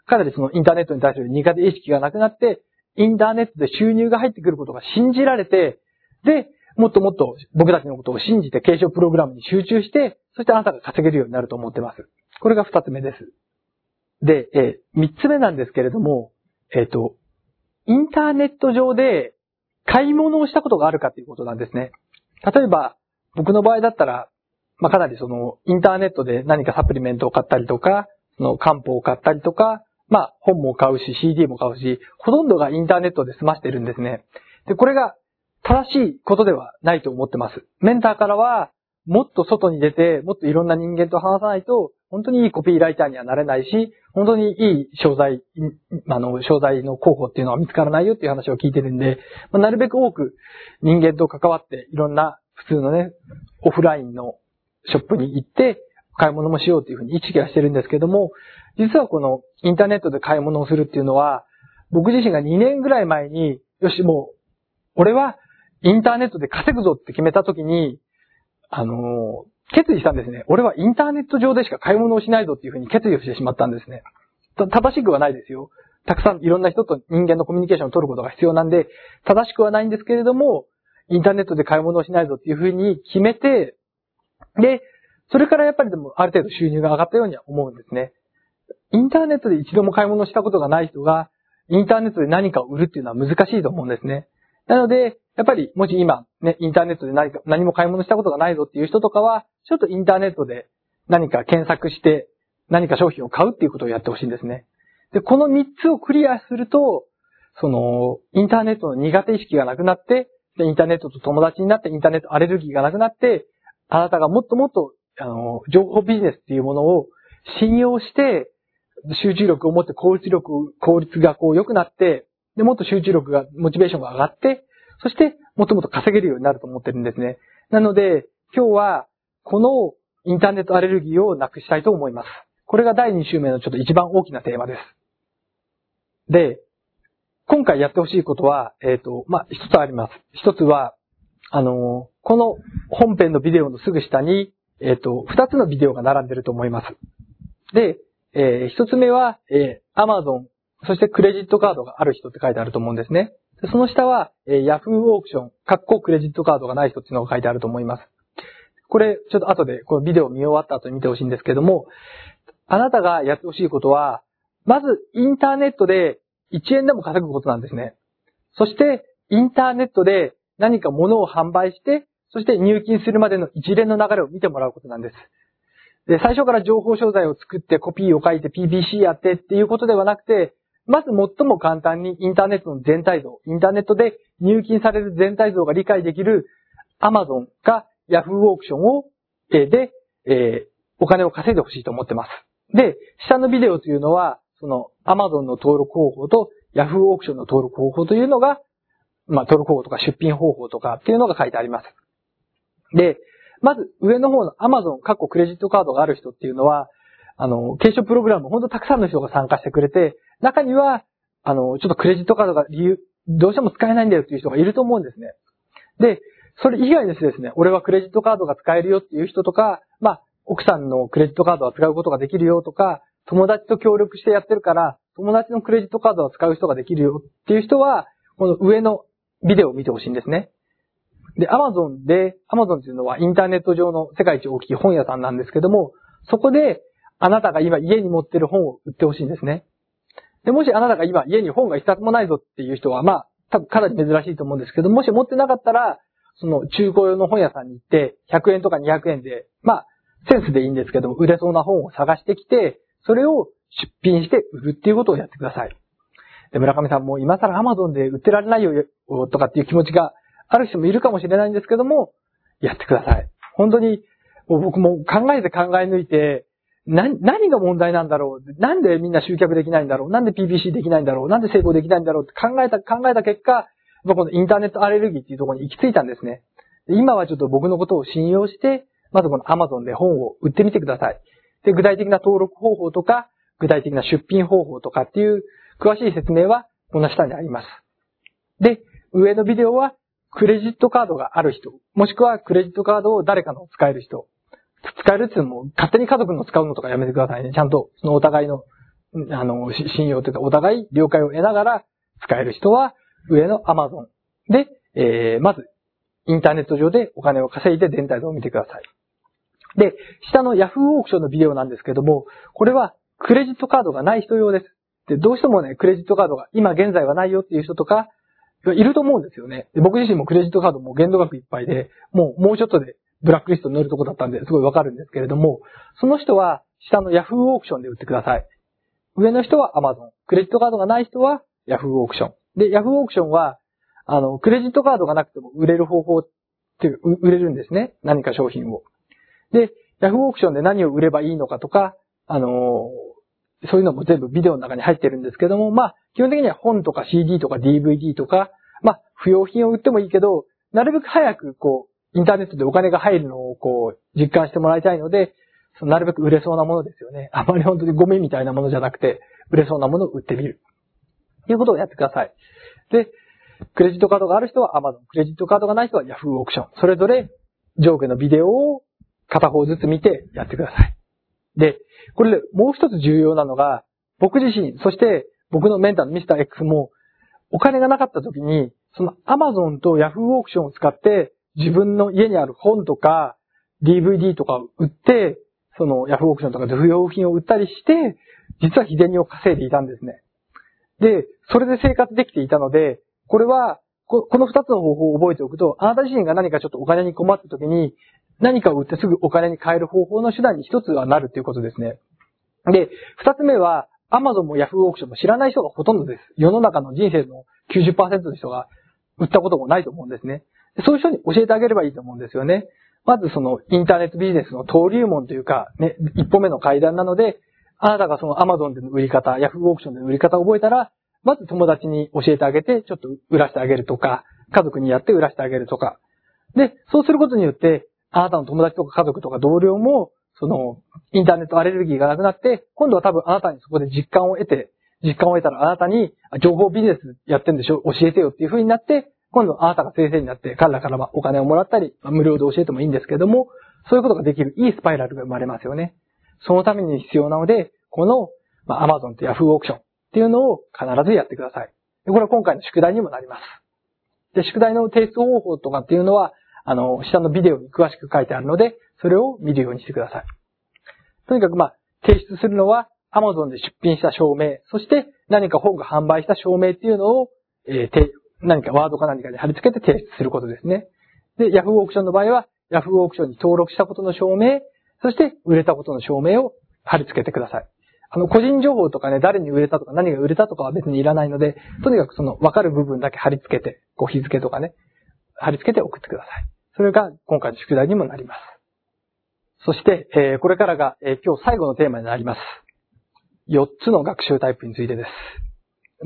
かなりそのインターネットに対する苦手意識がなくなって、インターネットで収入が入ってくることが信じられて、で、もっともっと僕たちのことを信じて継承プログラムに集中して、そしてあなたが稼げるようになると思ってます。これが2つ目です。で、3つ目なんですけれども、インターネット上で買い物をしたことがあるかということなんですね。例えば、僕の場合だったら、かなりその、インターネットで何かサプリメントを買ったりとか、その漢方を買ったりとか、本も買うし、CD も買うし、ほとんどがインターネットで済ましてるんですね。で、これが正しいことではないと思ってます。メンターからは、もっと外に出て、もっといろんな人間と話さないと、本当にいいコピーライターにはなれないし、本当にいい商材の候補っていうのは見つからないよっていう話を聞いてるんで、なるべく多く人間と関わって、いろんな普通のね、オフラインのショップに行って、買い物もしようというふうに意識はしてるんですけども、実はこのインターネットで買い物をするっていうのは、僕自身が2年ぐらい前に、よしもう、俺はインターネットで稼ぐぞって決めた時に、決意したんですね。俺はインターネット上でしか買い物をしないぞっていうふうに決意をしてしまったんですね。正しくはないですよ。たくさんいろんな人と人間のコミュニケーションを取ることが必要なんで、正しくはないんですけれども、インターネットで買い物をしないぞっていうふうに決めて、で、それからやっぱりでもある程度収入が上がったようには思うんですね。インターネットで一度も買い物したことがない人が、インターネットで何かを売るっていうのは難しいと思うんですね。なので、やっぱりもし今ね、インターネットで何も買い物したことがないぞっていう人とかは、ちょっとインターネットで何か検索して何か商品を買うっていうことをやってほしいんですね。で、この3つをクリアすると、インターネットの苦手意識がなくなって、で、インターネットと友達になって、インターネットアレルギーがなくなって、あなたがもっともっと、情報ビジネスっていうものを信用して、集中力を持って効率が良くなって、で、もっと集中力が、モチベーションが上がって、そして、もっともっと稼げるようになると思ってるんですね。なので、今日は、このインターネットアレルギーをなくしたいと思います。これが第2週目のちょっと一番大きなテーマです。で、今回やってほしいことは、一つあります。一つは、この本編のビデオのすぐ下に、二つのビデオが並んでると思います。で、一つ目は、Amazon、そしてクレジットカードがある人って書いてあると思うんですね。でその下は、Yahoo オークション、クレジットカードがない人っていうのが書いてあると思います。これ、ちょっと後で、このビデオを見終わった後に見てほしいんですけども、あなたがやってほしいことは、まず、インターネットで1円でも稼ぐことなんですね。そして、インターネットで何か物を販売して、そして入金するまでの一連の流れを見てもらうことなんです。で、最初から情報商材を作ってコピーを書いて PPC やってっていうことではなくて、まず最も簡単にインターネットの全体像、インターネットで入金される全体像が理解できる Amazon か Yahoo オークションを、お金を稼いでほしいと思ってます。で、下のビデオというのは、その Amazon の登録方法と Yahoo オークションの登録方法というのが、登録方法とか出品方法とかっていうのが書いてあります。で、まず上の方の Amazon、クレジットカードがある人っていうのは、継承プログラム、ほんとたくさんの人が参加してくれて、中には、ちょっとクレジットカードがどうしても使えないんだよっていう人がいると思うんですね。で、それ以外にですね、俺はクレジットカードが使えるよっていう人とか、奥さんのクレジットカードは使うことができるよとか、友達と協力してやってるから、友達のクレジットカードは使う人ができるよっていう人は、この上のビデオを見てほしいんですね。で、Amazon っていうのはインターネット上の世界一大きい本屋さんなんですけども、そこであなたが今家に持ってる本を売ってほしいんですね。で、もしあなたが今家に本が一冊もないぞっていう人は、多分かなり珍しいと思うんですけど、もし持ってなかったら、その中古用の本屋さんに行って、100円とか200円で、センスでいいんですけど、売れそうな本を探してきて、それを出品して売るっていうことをやってください。で、村上さんも今更 Amazon で売ってられないよとかっていう気持ちがある人もいるかもしれないんですけども、やってください。本当に、僕も考え抜いて、何が問題なんだろう、なんでみんな集客できないんだろう、なんで PPC できないんだろう、なんで成功できないんだろうって考えた結果、このインターネットアレルギーっていうところに行き着いたんですね。今はちょっと僕のことを信用して、まずこの Amazon で本を売ってみてください。で、具体的な登録方法とか、具体的な出品方法とかっていう詳しい説明はこの下にあります。で、上のビデオはクレジットカードがある人、もしくはクレジットカードを誰かの使える人。使えるっていうのも勝手に家族の使うのとかやめてくださいね。ちゃんとそのお互いの信用というかお互い了解を得ながら使える人は上の Amazon で、まずインターネット上でお金を稼いで全体像を見てください。で、下の Yahoo オークションのビデオなんですけども、これはクレジットカードがない人用です。で、どうしてもね、クレジットカードが今現在はないよっていう人とか、いると思うんですよね。で、僕自身もクレジットカードも限度額いっぱいで、もうちょっとでブラックリストに載るとこだったんで、すごいわかるんですけれども、その人は下の Yahoo オークションで売ってください。上の人は Amazon。クレジットカードがない人は Yahoo オークション。で、Yahoo オークションは、クレジットカードがなくても売れる方法って売れるんですね。何か商品を。で、Yahoo オークションで何を売ればいいのかとか、そういうのも全部ビデオの中に入ってるんですけども、基本的には本とか CD とか DVD とか、不要品を売ってもいいけど、なるべく早くインターネットでお金が入るのを実感してもらいたいので、なるべく売れそうなものですよね。あまり本当にゴミみたいなものじゃなくて、売れそうなものを売ってみる。ということをやってください。で、クレジットカードがある人は Amazon、クレジットカードがない人は Yahoo オークション。それぞれ上下のビデオを片方ずつ見てやってください。で、これでもう一つ重要なのが、僕自身、そして僕のメンターのミスター X も、お金がなかった時に、その Amazon と Yahoo オークションを使って、自分の家にある本とか DVD とかを売って、その Yahoo オークションとかで不要品を売ったりして、実は日銭を稼いでいたんですね。で、それで生活できていたので、これは、この二つの方法を覚えておくと、あなた自身が何かちょっとお金に困った時に、何かを売ってすぐお金に換える方法の手段に一つはなるということですね。で、二つ目は、Amazon も Yahoo オークションも知らない人がほとんどです。世の中の人生の 90% の人が売ったこともないと思うんですね。そういう人に教えてあげればいいと思うんですよね。まずそのインターネットビジネスの登竜門というか、ね、一歩目の階段なので、あなたがその Amazon での売り方、Yahoo オークションでの売り方を覚えたら、まず友達に教えてあげて、ちょっと売らせてあげるとか、家族にやって売らせてあげるとか。で、そうすることによって、あなたの友達とか家族とか同僚も、その、インターネットアレルギーがなくなって、今度は多分あなたにそこで実感を得たらあなたに、情報ビジネスやってんでしょ、教えてよっていう風になって、今度あなたが先生になって、彼らからお金をもらったり、無料で教えてもいいんですけども、そういうことができるいいスパイラルが生まれますよね。そのために必要なので、この、Amazon と Yahoo オークションっていうのを必ずやってください。でこれは今回の宿題にもなります。で、宿題の提出方法とかっていうのは、下のビデオに詳しく書いてあるので、それを見るようにしてください。とにかく提出するのは Amazon で出品した証明、そして何か本が販売した証明っていうのを、何かワードか何かに貼り付けて提出することですね。で、Yahoo オークションの場合は Yahoo オークションに登録したことの証明、そして売れたことの証明を貼り付けてください。個人情報とかね、誰に売れたとか何が売れたとかは別にいらないので、とにかくその分かる部分だけ貼り付けて、日付とかね、貼り付けて送ってください。それが今回の宿題にもなります。そして、これからが、今日最後のテーマになります。4つの学習タイプについてです。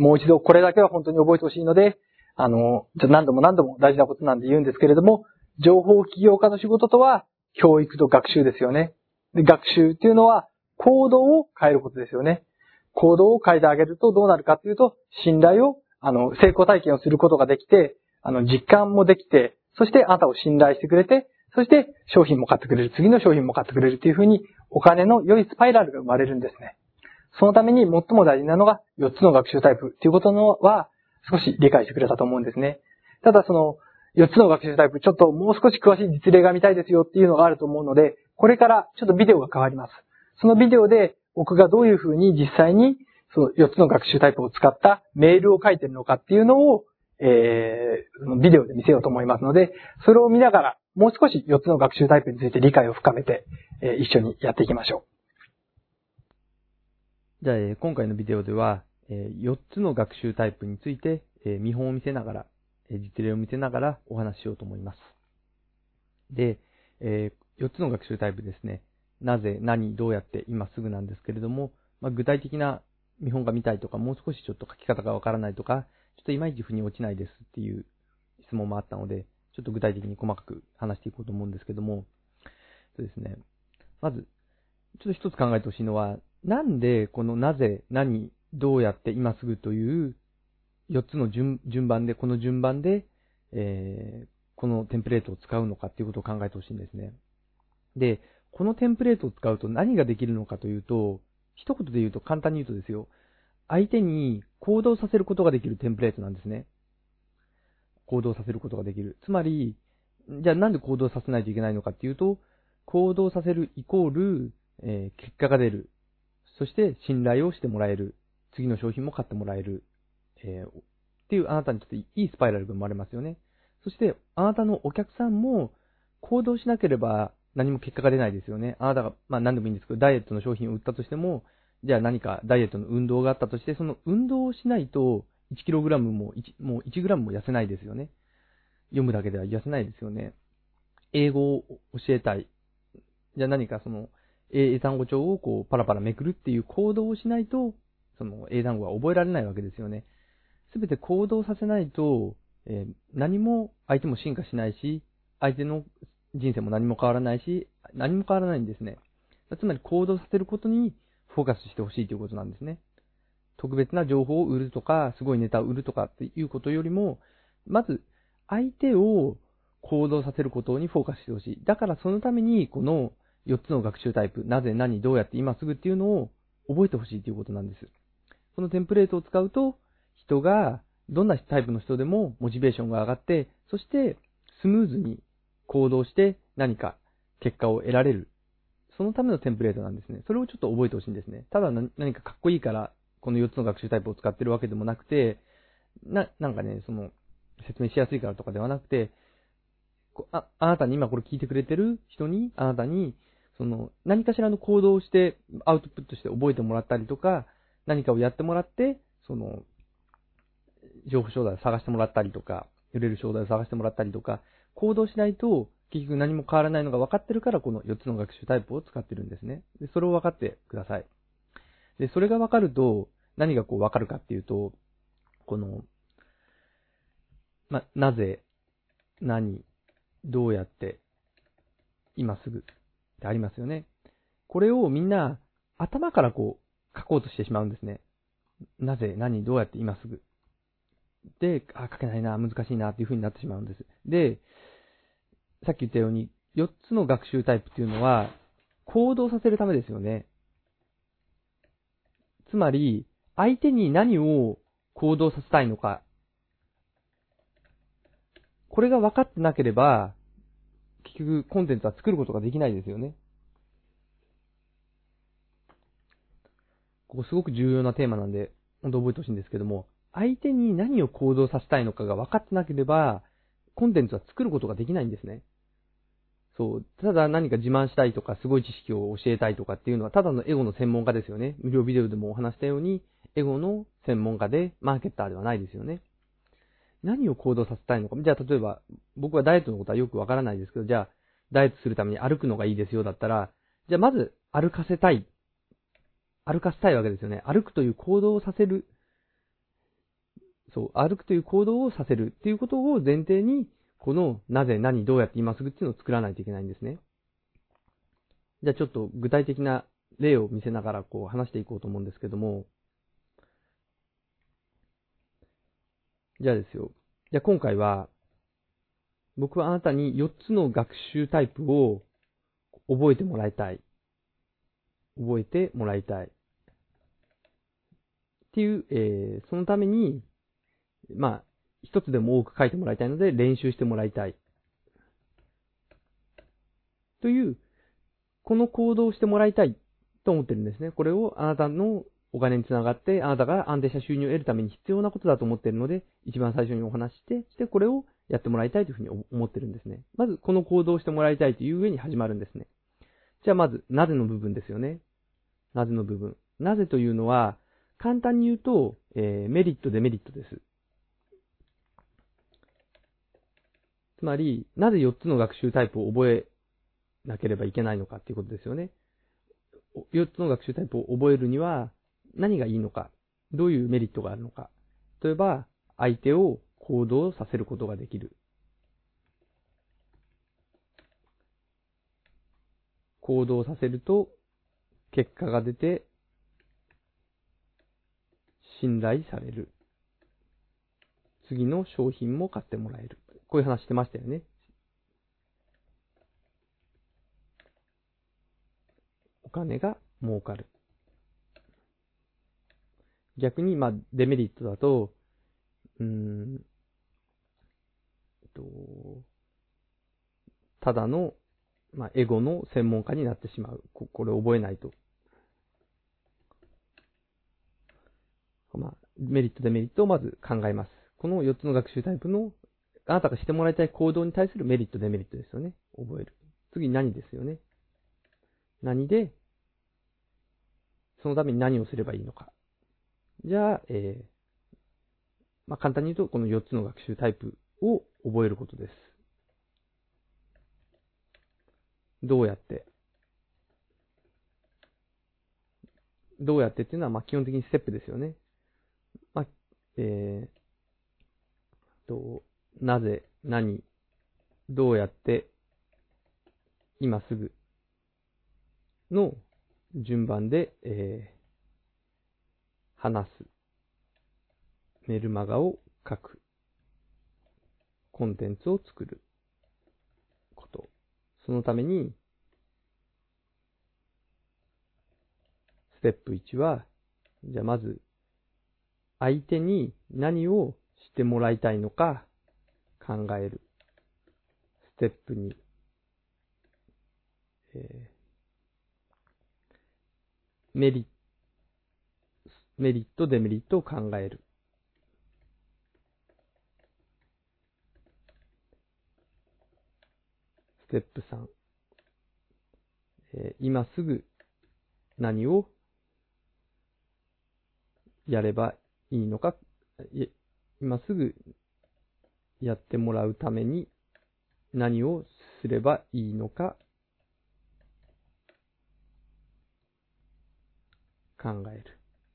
もう一度これだけは本当に覚えてほしいので、何度も大事なことなんで言うんですけれども、情報起業家の仕事とは、教育と学習ですよね。で、学習っていうのは、行動を変えることですよね。行動を変えてあげるとどうなるかっていうと、信頼を、成功体験をすることができて、実感もできて、そしてあなたを信頼してくれて、そして商品も買ってくれる、次の商品も買ってくれるっていう風に、お金の良いスパイラルが生まれるんですね。そのために最も大事なのが4つの学習タイプっていうことは少し理解してくれたと思うんですね。ただその4つの学習タイプ、ちょっともう少し詳しい実例が見たいですよっていうのがあると思うので、これからちょっとビデオが変わります。そのビデオで僕がどういう風に実際にその4つの学習タイプを使ったメールを書いてるのかっていうのを、ビデオで見せようと思いますので、それを見ながらもう少し4つの学習タイプについて理解を深めて、一緒にやっていきましょう。 じゃあ、今回のビデオでは、4つの学習タイプについて、見本を見せながら、実例を見せながらお話ししようと思います。で、4つの学習タイプですね。なぜ、何、どうやって、今すぐなんですけれども、具体的な見本が見たいとか、もう少しちょっと書き方がわからないとか、ちょっといまいち腑に落ちないですっていう質問もあったので、ちょっと具体的に細かく話していこうと思うんですけども、そうですね。まず、ちょっと一つ考えてほしいのは、なんでこのなぜ、何、どうやって今すぐという4つの順番で、この順番で、このテンプレートを使うのかっていうことを考えてほしいんですね。で、このテンプレートを使うと何ができるのかというと、 一言で言うと、簡単に言うとですよ、相手に行動させることができるテンプレートなんですね。行動させることができる。つまり、じゃあなんで行動させないといけないのかっていうと、行動させるイコール、結果が出る。そして信頼をしてもらえる。次の商品も買ってもらえる。っていうあなたにとっていいスパイラルが生まれますよね。そしてあなたのお客さんも行動しなければ何も結果が出ないですよね。あなたが、何でもいいんですけど、ダイエットの商品を売ったとしても、じゃあ何かダイエットの運動があったとして、その運動をしないと 1kg も1グラムも痩せないですよね。読むだけでは痩せないですよね。英語を教えたい。じゃあ何かその英単語帳をこうパラパラめくるっていう行動をしないと、その英単語は覚えられないわけですよね。すべて行動させないと、何も相手も進化しないし、相手の人生も何も変わらないし、何も変わらないんですね。つまり行動させることにフォーカスしてほしいということなんですね。特別な情報を売るとか、すごいネタを売るとかっていうことよりも、まず相手を行動させることにフォーカスしてほしい。だからそのためにこの4つの学習タイプ、なぜ、何、どうやって、今すぐっていうのを覚えてほしいということなんです。このテンプレートを使うと、人が、どんなタイプの人でもモチベーションが上がって、そしてスムーズに行動して何か結果を得られる。そのためのテンプレートなんですね。それをちょっと覚えてほしいんですね。ただ何かかっこいいから、この4つの学習タイプを使ってるわけでもなくて、なんかね、説明しやすいからとかではなくて、あなたに今これ聞いてくれてる人に、あなたに、何かしらの行動をして、アウトプットして覚えてもらったりとか、何かをやってもらって、情報商材を探してもらったりとか、売れる商材を探してもらったりとか、行動しないと結局何も変わらないのが分かってるから、この4つの学習タイプを使ってるんですね。で、それを分かってください。で、それが分かると、何が分かるかっていうと、なぜ、何、どうやって、今すぐってありますよね。これをみんな頭から書こうとしてしまうんですね。なぜ、何、どうやって、今すぐ。で、書けないな、難しいなっていう風になってしまうんです。で、さっき言ったように、4つの学習タイプっていうのは、行動させるためですよね。つまり、相手に何を行動させたいのか。これが分かってなければ、結局コンテンツは作ることができないですよね。ここすごく重要なテーマなんで、本当覚えてほしいんですけども、相手に何を行動させたいのかが分かってなければ、コンテンツは作ることができないんですね。そう。ただ何か自慢したいとか、すごい知識を教えたいとかっていうのは、ただのエゴの専門家ですよね。無料ビデオでもお話したように、エゴの専門家で、マーケッターではないですよね。何を行動させたいのか。じゃあ、例えば、僕はダイエットのことはよくわからないですけど、じゃあ、ダイエットするために歩くのがいいですよだったら、じゃあ、まず、歩かせたいわけですよね。歩くという行動をさせる。そう、歩くという行動をさせるっていうことを前提に、この、なぜ、何、どうやって今すぐっていうのを作らないといけないんですね。じゃあちょっと具体的な例を見せながら話していこうと思うんですけども、じゃあですよ。じゃあ今回は、僕はあなたに4つの学習タイプを覚えてもらいたい。覚えてもらいたい。っていう、そのために、一つでも多く書いてもらいたいので練習してもらいたい。という、この行動をしてもらいたいと思ってるんですね。これをあなたのお金につながって、あなたが安定した収入を得るために必要なことだと思っているので、一番最初にお話して、これをやってもらいたいというふうに思ってるんですね。まず、この行動をしてもらいたいという上に始まるんですね。じゃあまず、なぜの部分ですよね。なぜの部分。なぜというのは、簡単に言うと、メリット、デメリットです。つまり、なぜ4つの学習タイプを覚えなければいけないのかということですよね。4つの学習タイプを覚えるには何がいいのか、どういうメリットがあるのか。例えば、相手を行動させることができる。行動させると結果が出て信頼される。次の商品も買ってもらえる。こういう話してましたよね。お金が儲かる。 逆に、デメリットだと、ただの、エゴの専門家になってしまう。これ覚えないと。メリット、デメリットをまず考えます。この4つの学習タイプの、あなたがしてもらいたい行動に対するメリット、デメリットですよね。覚える。次、何ですよね。何で、そのために何をすればいいのか。じゃあ、簡単に言うと、この4つの学習タイプを覚えることです。どうやってっていうのは、基本的にステップですよね。なぜ、何、どうやって、今すぐの順番で、話す。メルマガを書く。コンテンツを作ること。そのために、ステップ1は、じゃあまず、相手に何をしてもらいたいのか考える。ステップ2、メリット、デメリットを考える。ステップ3、今すぐ何をやればいいのか、今すぐやってもらうために何をすればいいのか考える。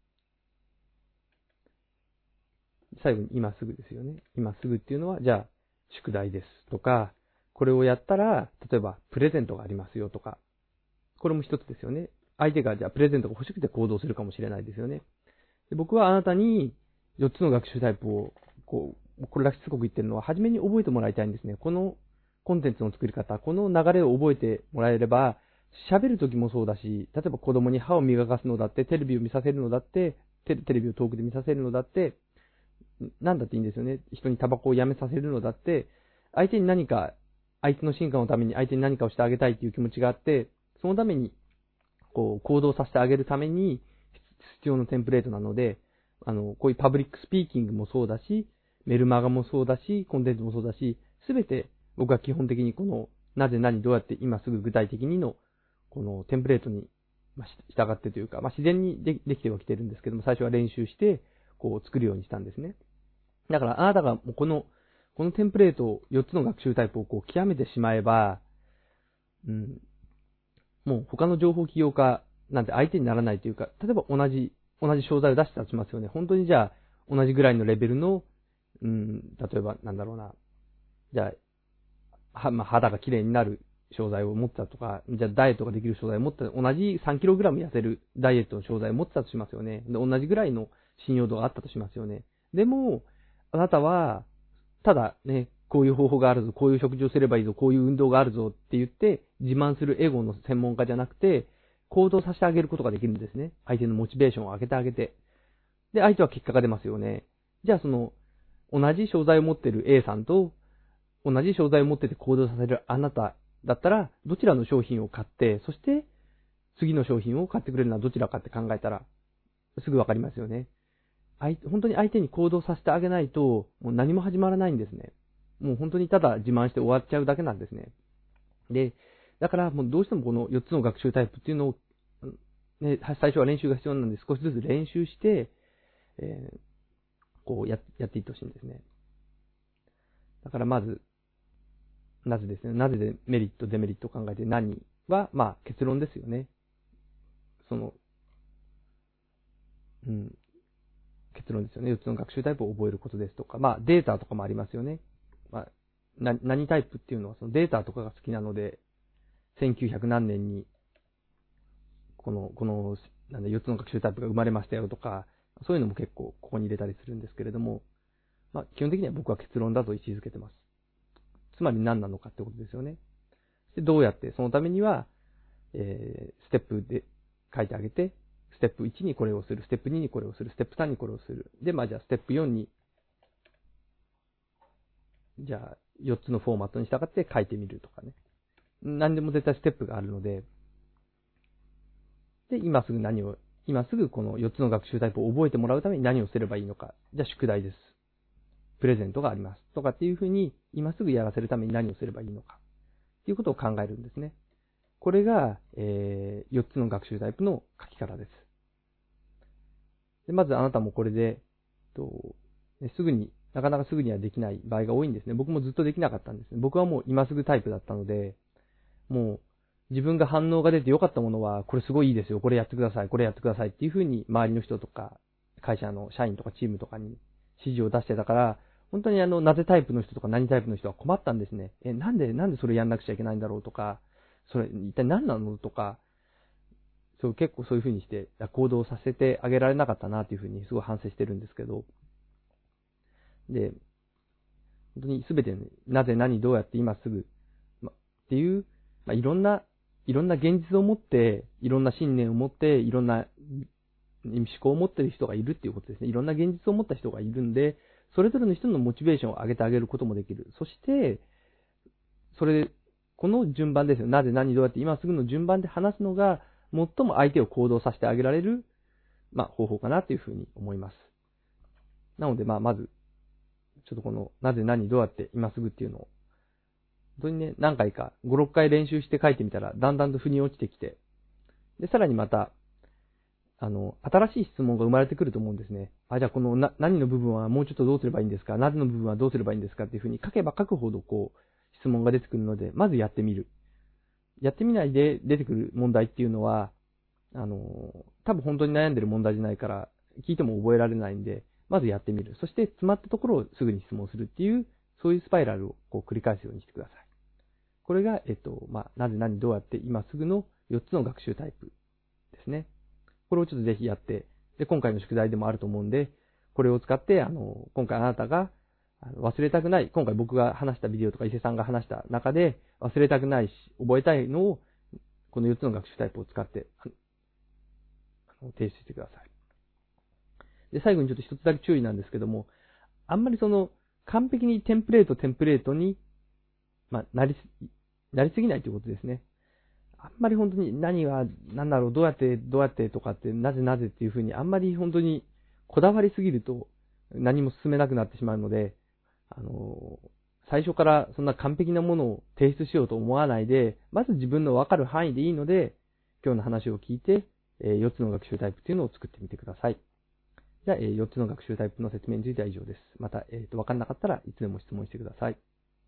最後に今すぐですよね。今すぐっていうのは、じゃあ宿題ですとか、これをやったら、例えばプレゼントがありますよとか、これも一つですよね。相手がじゃあプレゼントが欲しくて行動するかもしれないですよね。で、僕はあなたに4つの学習タイプを、これらしつこく言ってるのは、初めに覚えてもらいたいんですね。このコンテンツの作り方、この流れを覚えてもらえれば、喋るときもそうだし、例えば子供に歯を磨かすのだって、テレビを見させるのだって、テレビを遠くで見させるのだって、なんだっていいんですよね。人にタバコをやめさせるのだって、相手の進化のために相手に何かをしてあげたいっていう気持ちがあって、そのために、行動させてあげるために必要なテンプレートなので、こういうパブリックスピーキングもそうだし、メルマガもそうだし、コンテンツもそうだし、すべて僕は基本的にこの、なぜ何どうやって今すぐ具体的にの、このテンプレートに従ってというか、自然にできてはきてるんですけども、最初は練習して、作るようにしたんですね。だからあなたがこのテンプレートを4つの学習タイプを極めてしまえば、もう他の情報起業家なんて相手にならないというか、例えば同じ商材を出してたとしますよね。本当にじゃあ、同じぐらいのレベルの、例えばじゃあ、肌が綺麗になる商材を持ってたとか、じゃあダイエットができる商材を持ってた、同じ 3kg 痩せるダイエットの商材を持ってたとしますよね。で、同じぐらいの信用度があったとしますよね。でも、あなたは、ただね、こういう方法があるぞ、こういう食事をすればいいぞ、こういう運動があるぞって言って、自慢するエゴの専門家じゃなくて、行動させてあげることができるんですね。相手のモチベーションを上げてあげて。で、相手は結果が出ますよね。じゃあ同じ商材を持っている A さんと、同じ商材を持ってて行動させるあなただったら、どちらの商品を買って、そして次の商品を買ってくれるのはどちらかって考えたら、すぐわかりますよね。本当に相手に行動させてあげないと、もう何も始まらないんですね。もう本当にただ自慢して終わっちゃうだけなんですね。で、だからもうどうしてもこの4つの学習タイプっていうのを、ね、最初は練習が必要なんで少しずつ練習して、やっていってほしいんですね。だからまず、なぜですね。なぜでメリット、デメリットを考えて何は、結論ですよね。結論ですよね。4つの学習タイプを覚えることですとか、データとかもありますよね。何タイプっていうのはそのデータとかが好きなので、1900何年に、この4つの学習タイプが生まれましたよとか、そういうのも結構ここに入れたりするんですけれども、基本的には僕は結論だと位置づけてます。つまり何なのかってことですよね。で、どうやって、そのためには、ステップで書いてあげて、ステップ1にこれをする、ステップ2にこれをする、ステップ3にこれをする。で、じゃあステップ4に、じゃあ4つのフォーマットに従って書いてみるとかね。何でも絶対ステップがあるので、で、今すぐこの4つの学習タイプを覚えてもらうために何をすればいいのか。じゃあ宿題です。プレゼントがあります。とかっていうふうに、今すぐやらせるために何をすればいいのか。っていうことを考えるんですね。これが、4つの学習タイプの書き方です。でまずあなたもこれで、なかなかすぐにはできない場合が多いんですね。僕もずっとできなかったんですね。僕はもう今すぐタイプだったので、もう自分が反応が出て良かったものは、これすごいいいですよ。これやってください。これやってくださいっていうふうに周りの人とか、会社の社員とかチームとかに指示を出してたから、本当になぜタイプの人とか何タイプの人は困ったんですね。なんでそれやんなくちゃいけないんだろうとか、それ一体何なのとか、結構そういうふうにして行動させてあげられなかったなっていうふうにすごい反省してるんですけど、で、本当にすべて、なぜ何どうやって今すぐ、っていう、いろんな現実を持って、いろんな信念を持って、いろんな思考を持っている人がいるっていうことですね。いろんな現実を持った人がいるんで、それぞれの人のモチベーションを上げてあげることもできる。そして、この順番ですよ。なぜ何どうやって今すぐの順番で話すのが、最も相手を行動させてあげられる、方法かなというふうに思います。なので、まず、ちょっとこの、なぜ何どうやって今すぐっていうのを、本当にね、何回か、5、6回練習して書いてみたら、だんだんと腑に落ちてきて、で、さらにまた、新しい質問が生まれてくると思うんですね。じゃあこの何の部分はもうちょっとどうすればいいんですか？なぜの部分はどうすればいいんですかっていうふうに書けば書くほど質問が出てくるので、まずやってみる。やってみないで出てくる問題っていうのは、多分本当に悩んでる問題じゃないから、聞いても覚えられないんで、まずやってみる。そして詰まったところをすぐに質問するっていう、そういうスパイラルを繰り返すようにしてください。これが、なぜ何どうやって今すぐの4つの学習タイプですね。これをちょっとぜひやって、で、今回の宿題でもあると思うんで、これを使って、今回あなたが忘れたくない、今回僕が話したビデオとか伊勢さんが話した中で、忘れたくないし、覚えたいのを、この4つの学習タイプを使って、提出してください。で、最後にちょっと一つだけ注意なんですけども、あんまり完璧にテンプレートに、なりすぎないということですね。あんまり本当に何だろう、どうやってとかって、なぜっていうふうに、あんまり本当にこだわりすぎると何も進めなくなってしまうので、最初からそんな完璧なものを提出しようと思わないで、まず自分のわかる範囲でいいので、今日の話を聞いて、4つの学習タイプっていうのを作ってみてください。じゃあ、4つの学習タイプの説明については以上です。また、わかんなかったらいつでも質問してください。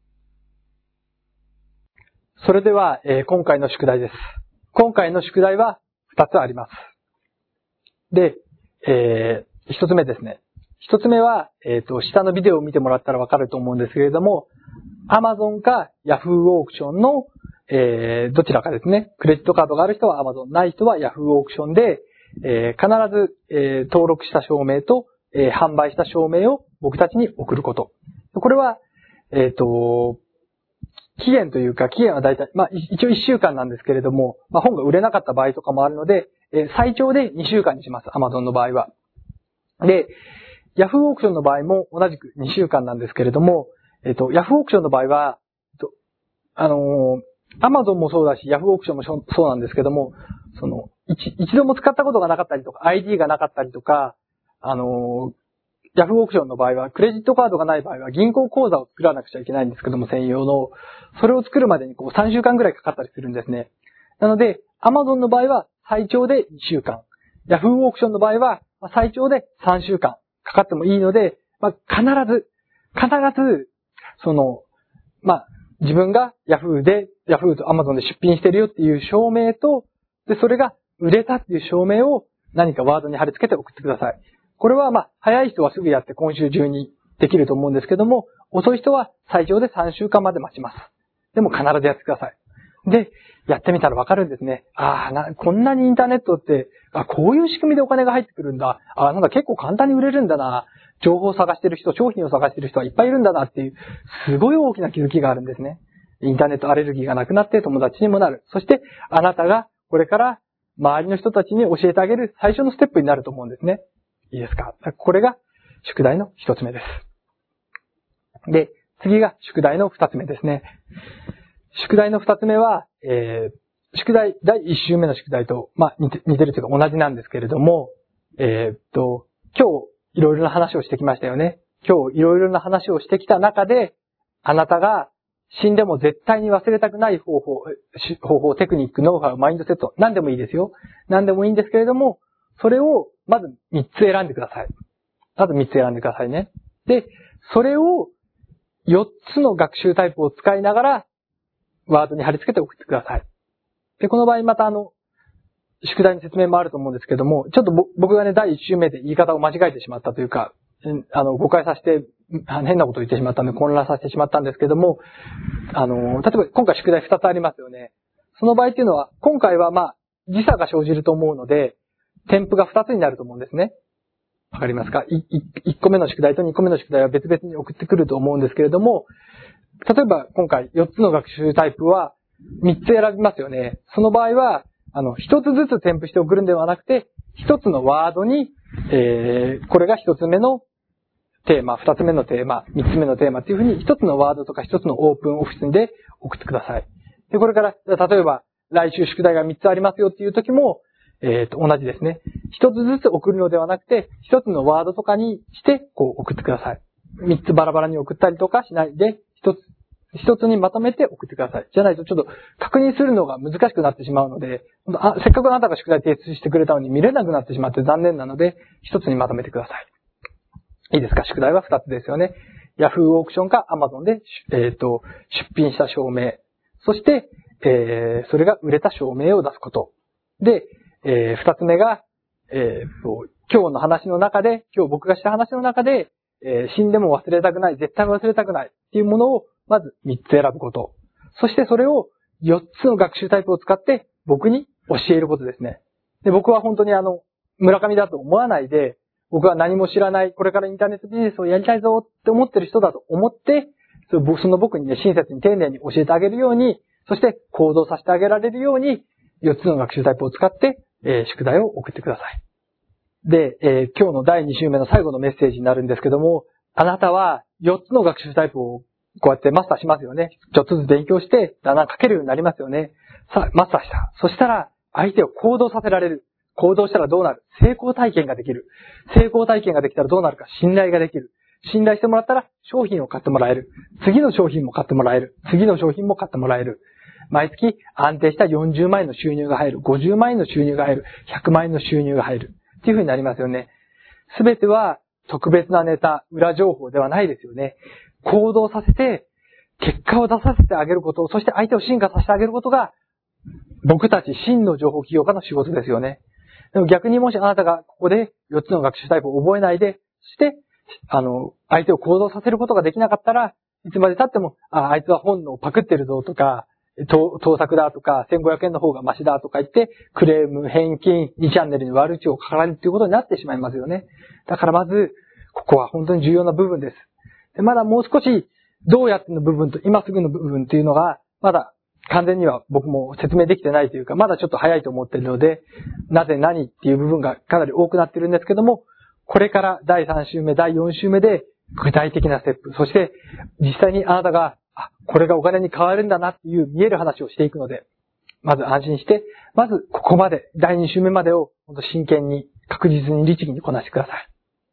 それでは、今回の宿題です。今回の宿題は2つあります。で、1つ目ですね。1つ目は、下のビデオを見てもらったらわかると思うんですけれども、Amazon か Yahoo オークションの、どちらかですね。クレジットカードがある人は Amazon、ない人は Yahoo オークションで、必ず、登録した証明と、販売した証明を僕たちに送ること。これは、期限はだいたい、一応1週間なんですけれども、本が売れなかった場合とかもあるので、最長で2週間にします。Amazon の場合は。で、Yahoo オークションの場合も同じく2週間なんですけれども、Yahoo オークションの場合は、Amazon もそうだし、Yahoo オークションもそうなんですけども、一度も使ったことがなかったりとか、ID がなかったりとか、Yahoo オークションの場合は、クレジットカードがない場合は、銀行口座を作らなくちゃいけないんですけども、専用の。それを作るまでに3週間ぐらいかかったりするんですね。なので、Amazon の場合は、最長で2週間。Yahoo オークションの場合は、最長で3週間かかってもいいので、必ず、自分が Yahoo と Amazon で出品してるよっていう証明と、で、それが売れたっていう証明を何かワードに貼り付けて送ってください。これは早い人はすぐやって今週中にできると思うんですけども、遅い人は最長で3週間まで待ちます。でも必ずやってください。で、やってみたらわかるんですね。こんなにインターネットって、こういう仕組みでお金が入ってくるんだ。なんか結構簡単に売れるんだな。情報を探してる人、商品を探してる人はいっぱいいるんだなっていう、すごい大きな気づきがあるんですね。インターネットアレルギーがなくなって友達にもなる。そして、あなたがこれから周りの人たちに教えてあげる最初のステップになると思うんですね。いいですか？これが宿題の一つ目です。で、次が宿題の二つ目ですね。宿題の二つ目は、宿題、第一週目の宿題と、似てるというか同じなんですけれども、今日いろいろな話をしてきましたよね。今日いろいろな話をしてきた中で、あなたが死んでも絶対に忘れたくない方法、テクニック、ノウハウ、マインドセット、何でもいいですよ。何でもいいんですけれども、それをまず3つ選んでください。まず3つ選んでくださいね。で、それを4つの学習タイプを使いながら、ワードに貼り付けて送ってください。で、この場合また宿題の説明もあると思うんですけども、ちょっと僕がね、第1週目で言い方を間違えてしまったというか、誤解させて、変なことを言ってしまったので混乱させてしまったんですけども、例えば今回宿題2つありますよね。その場合っていうのは、今回は時差が生じると思うので、添付が2つになると思うんですね。わかりますか？1個目の宿題と2個目の宿題は別々に送ってくると思うんですけれども、例えば今回4つの学習タイプは3つ選びますよね。その場合は、1つずつ添付して送るんではなくて、1つのワードに、これが1つ目のテーマ、2つ目のテーマ、3つ目のテーマっていうふうに1つのワードとか1つのオープンオフィスで送ってください。で、これから、例えば来週宿題が3つありますよっていう時も、同じですね。1つずつ送るのではなくて、1つのワードとかにして、送ってください。3つバラバラに送ったりとかしないで、一つにまとめて送ってください。じゃないとちょっと確認するのが難しくなってしまうので、せっかくあなたが宿題提出してくれたのに見れなくなってしまって残念なので、一つにまとめてください。いいですか？宿題は2つですよね。Yahoo オークションか Amazon で、出品した証明。そして、それが売れた証明を出すこと。で、2つ目が、今日の話の中で、今日僕がした話の中で、死んでも忘れたくない、絶対忘れたくないっていうものをまず3つ選ぶこと。そしてそれを4つの学習タイプを使って僕に教えることですね。で、僕は本当に村上だと思わないで、僕は何も知らない、これからインターネットビジネスをやりたいぞって思ってる人だと思って、その僕にね、親切に丁寧に教えてあげるように、そして行動させてあげられるように、4つの学習タイプを使って、宿題を送ってください。で、今日の第2週目の最後のメッセージになるんですけども、あなたは4つの学習タイプをこうやってマスターしますよね。ちょっとずつ勉強して、だんだん書けるようになりますよね。さあ、マスターした。そしたら、相手を行動させられる。行動したらどうなる？成功体験ができる。成功体験ができたらどうなるか？信頼ができる。信頼してもらったら商品を買ってもらえる。次の商品も買ってもらえる。次の商品も買ってもらえる。毎月安定した40万円の収入が入る。50万円の収入が入る。100万円の収入が入る。っていう風になりますよね。すべては特別なネタ、裏情報ではないですよね。行動させて、結果を出させてあげること、そして相手を進化させてあげることが、僕たち真の情報起業家の仕事ですよね。でも逆にもしあなたがここで4つの学習タイプを覚えないで、そして、相手を行動させることができなかったら、いつまで経っても、あいつは本のパクってるぞとか、盗作だとか、1500円の方がマシだとか言って、クレーム、返金、2チャンネルに悪口を書かれるということになってしまいますよね。だからまず、ここは本当に重要な部分です。でまだもう少し、どうやっての部分と今すぐの部分っていうのが、まだ完全には僕も説明できてないというか、まだちょっと早いと思っているので、なぜ何っていう部分がかなり多くなっているんですけども、これから第3週目、第4週目で具体的なステップ、そして実際にあなたが、これがお金に変わるんだなっていう見える話をしていくので、まず安心して、まずここまで、第2週目までを本当真剣に、確実に律儀にこなしてください。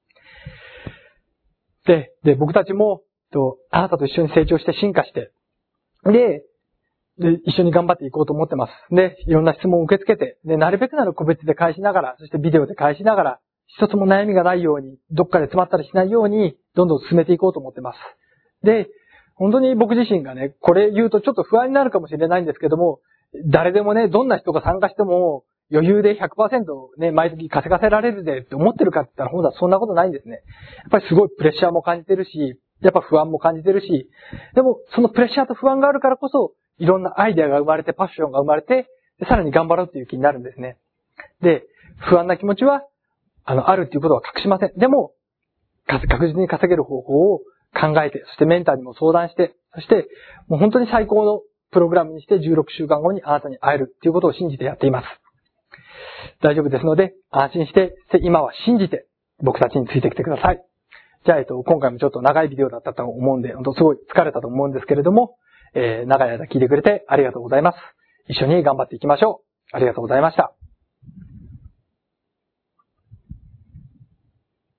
で、僕たちも、あなたと一緒に成長して進化して、で、一緒に頑張っていこうと思ってます。で、いろんな質問を受け付けて、で、なるべくなら個別で返しながら、そしてビデオで返しながら、一つも悩みがないように、どっかで詰まったりしないように、どんどん進めていこうと思ってます。で、本当に僕自身がね、これ言うとちょっと不安になるかもしれないんですけども、誰でもね、どんな人が参加しても、余裕で 100% ね、毎月稼がせられるぜって思ってるかって言ったら、本当はそんなことないんですね。やっぱりすごいプレッシャーも感じてるし、やっぱ不安も感じてるし、でもそのプレッシャーと不安があるからこそ、いろんなアイデアが生まれて、パッションが生まれて、でさらに頑張ろうっていう気になるんですね。で、不安な気持ちは、あるっていうことは隠しません。でも、確実に稼げる方法を考えて、そしてメンターにも相談して、そして、もう本当に最高のプログラムにして16週間後にあなたに会えるっていうことを信じてやっています。 大丈夫ですので、安心して、今は信じて、僕たちについてきてください。じゃあ、今回もちょっと長いビデオだったと思うんで、本当すごい疲れたと思うんですけれども、長い間聞いてくれてありがとうございます。一緒に頑張っていきましょう。ありがとうございました。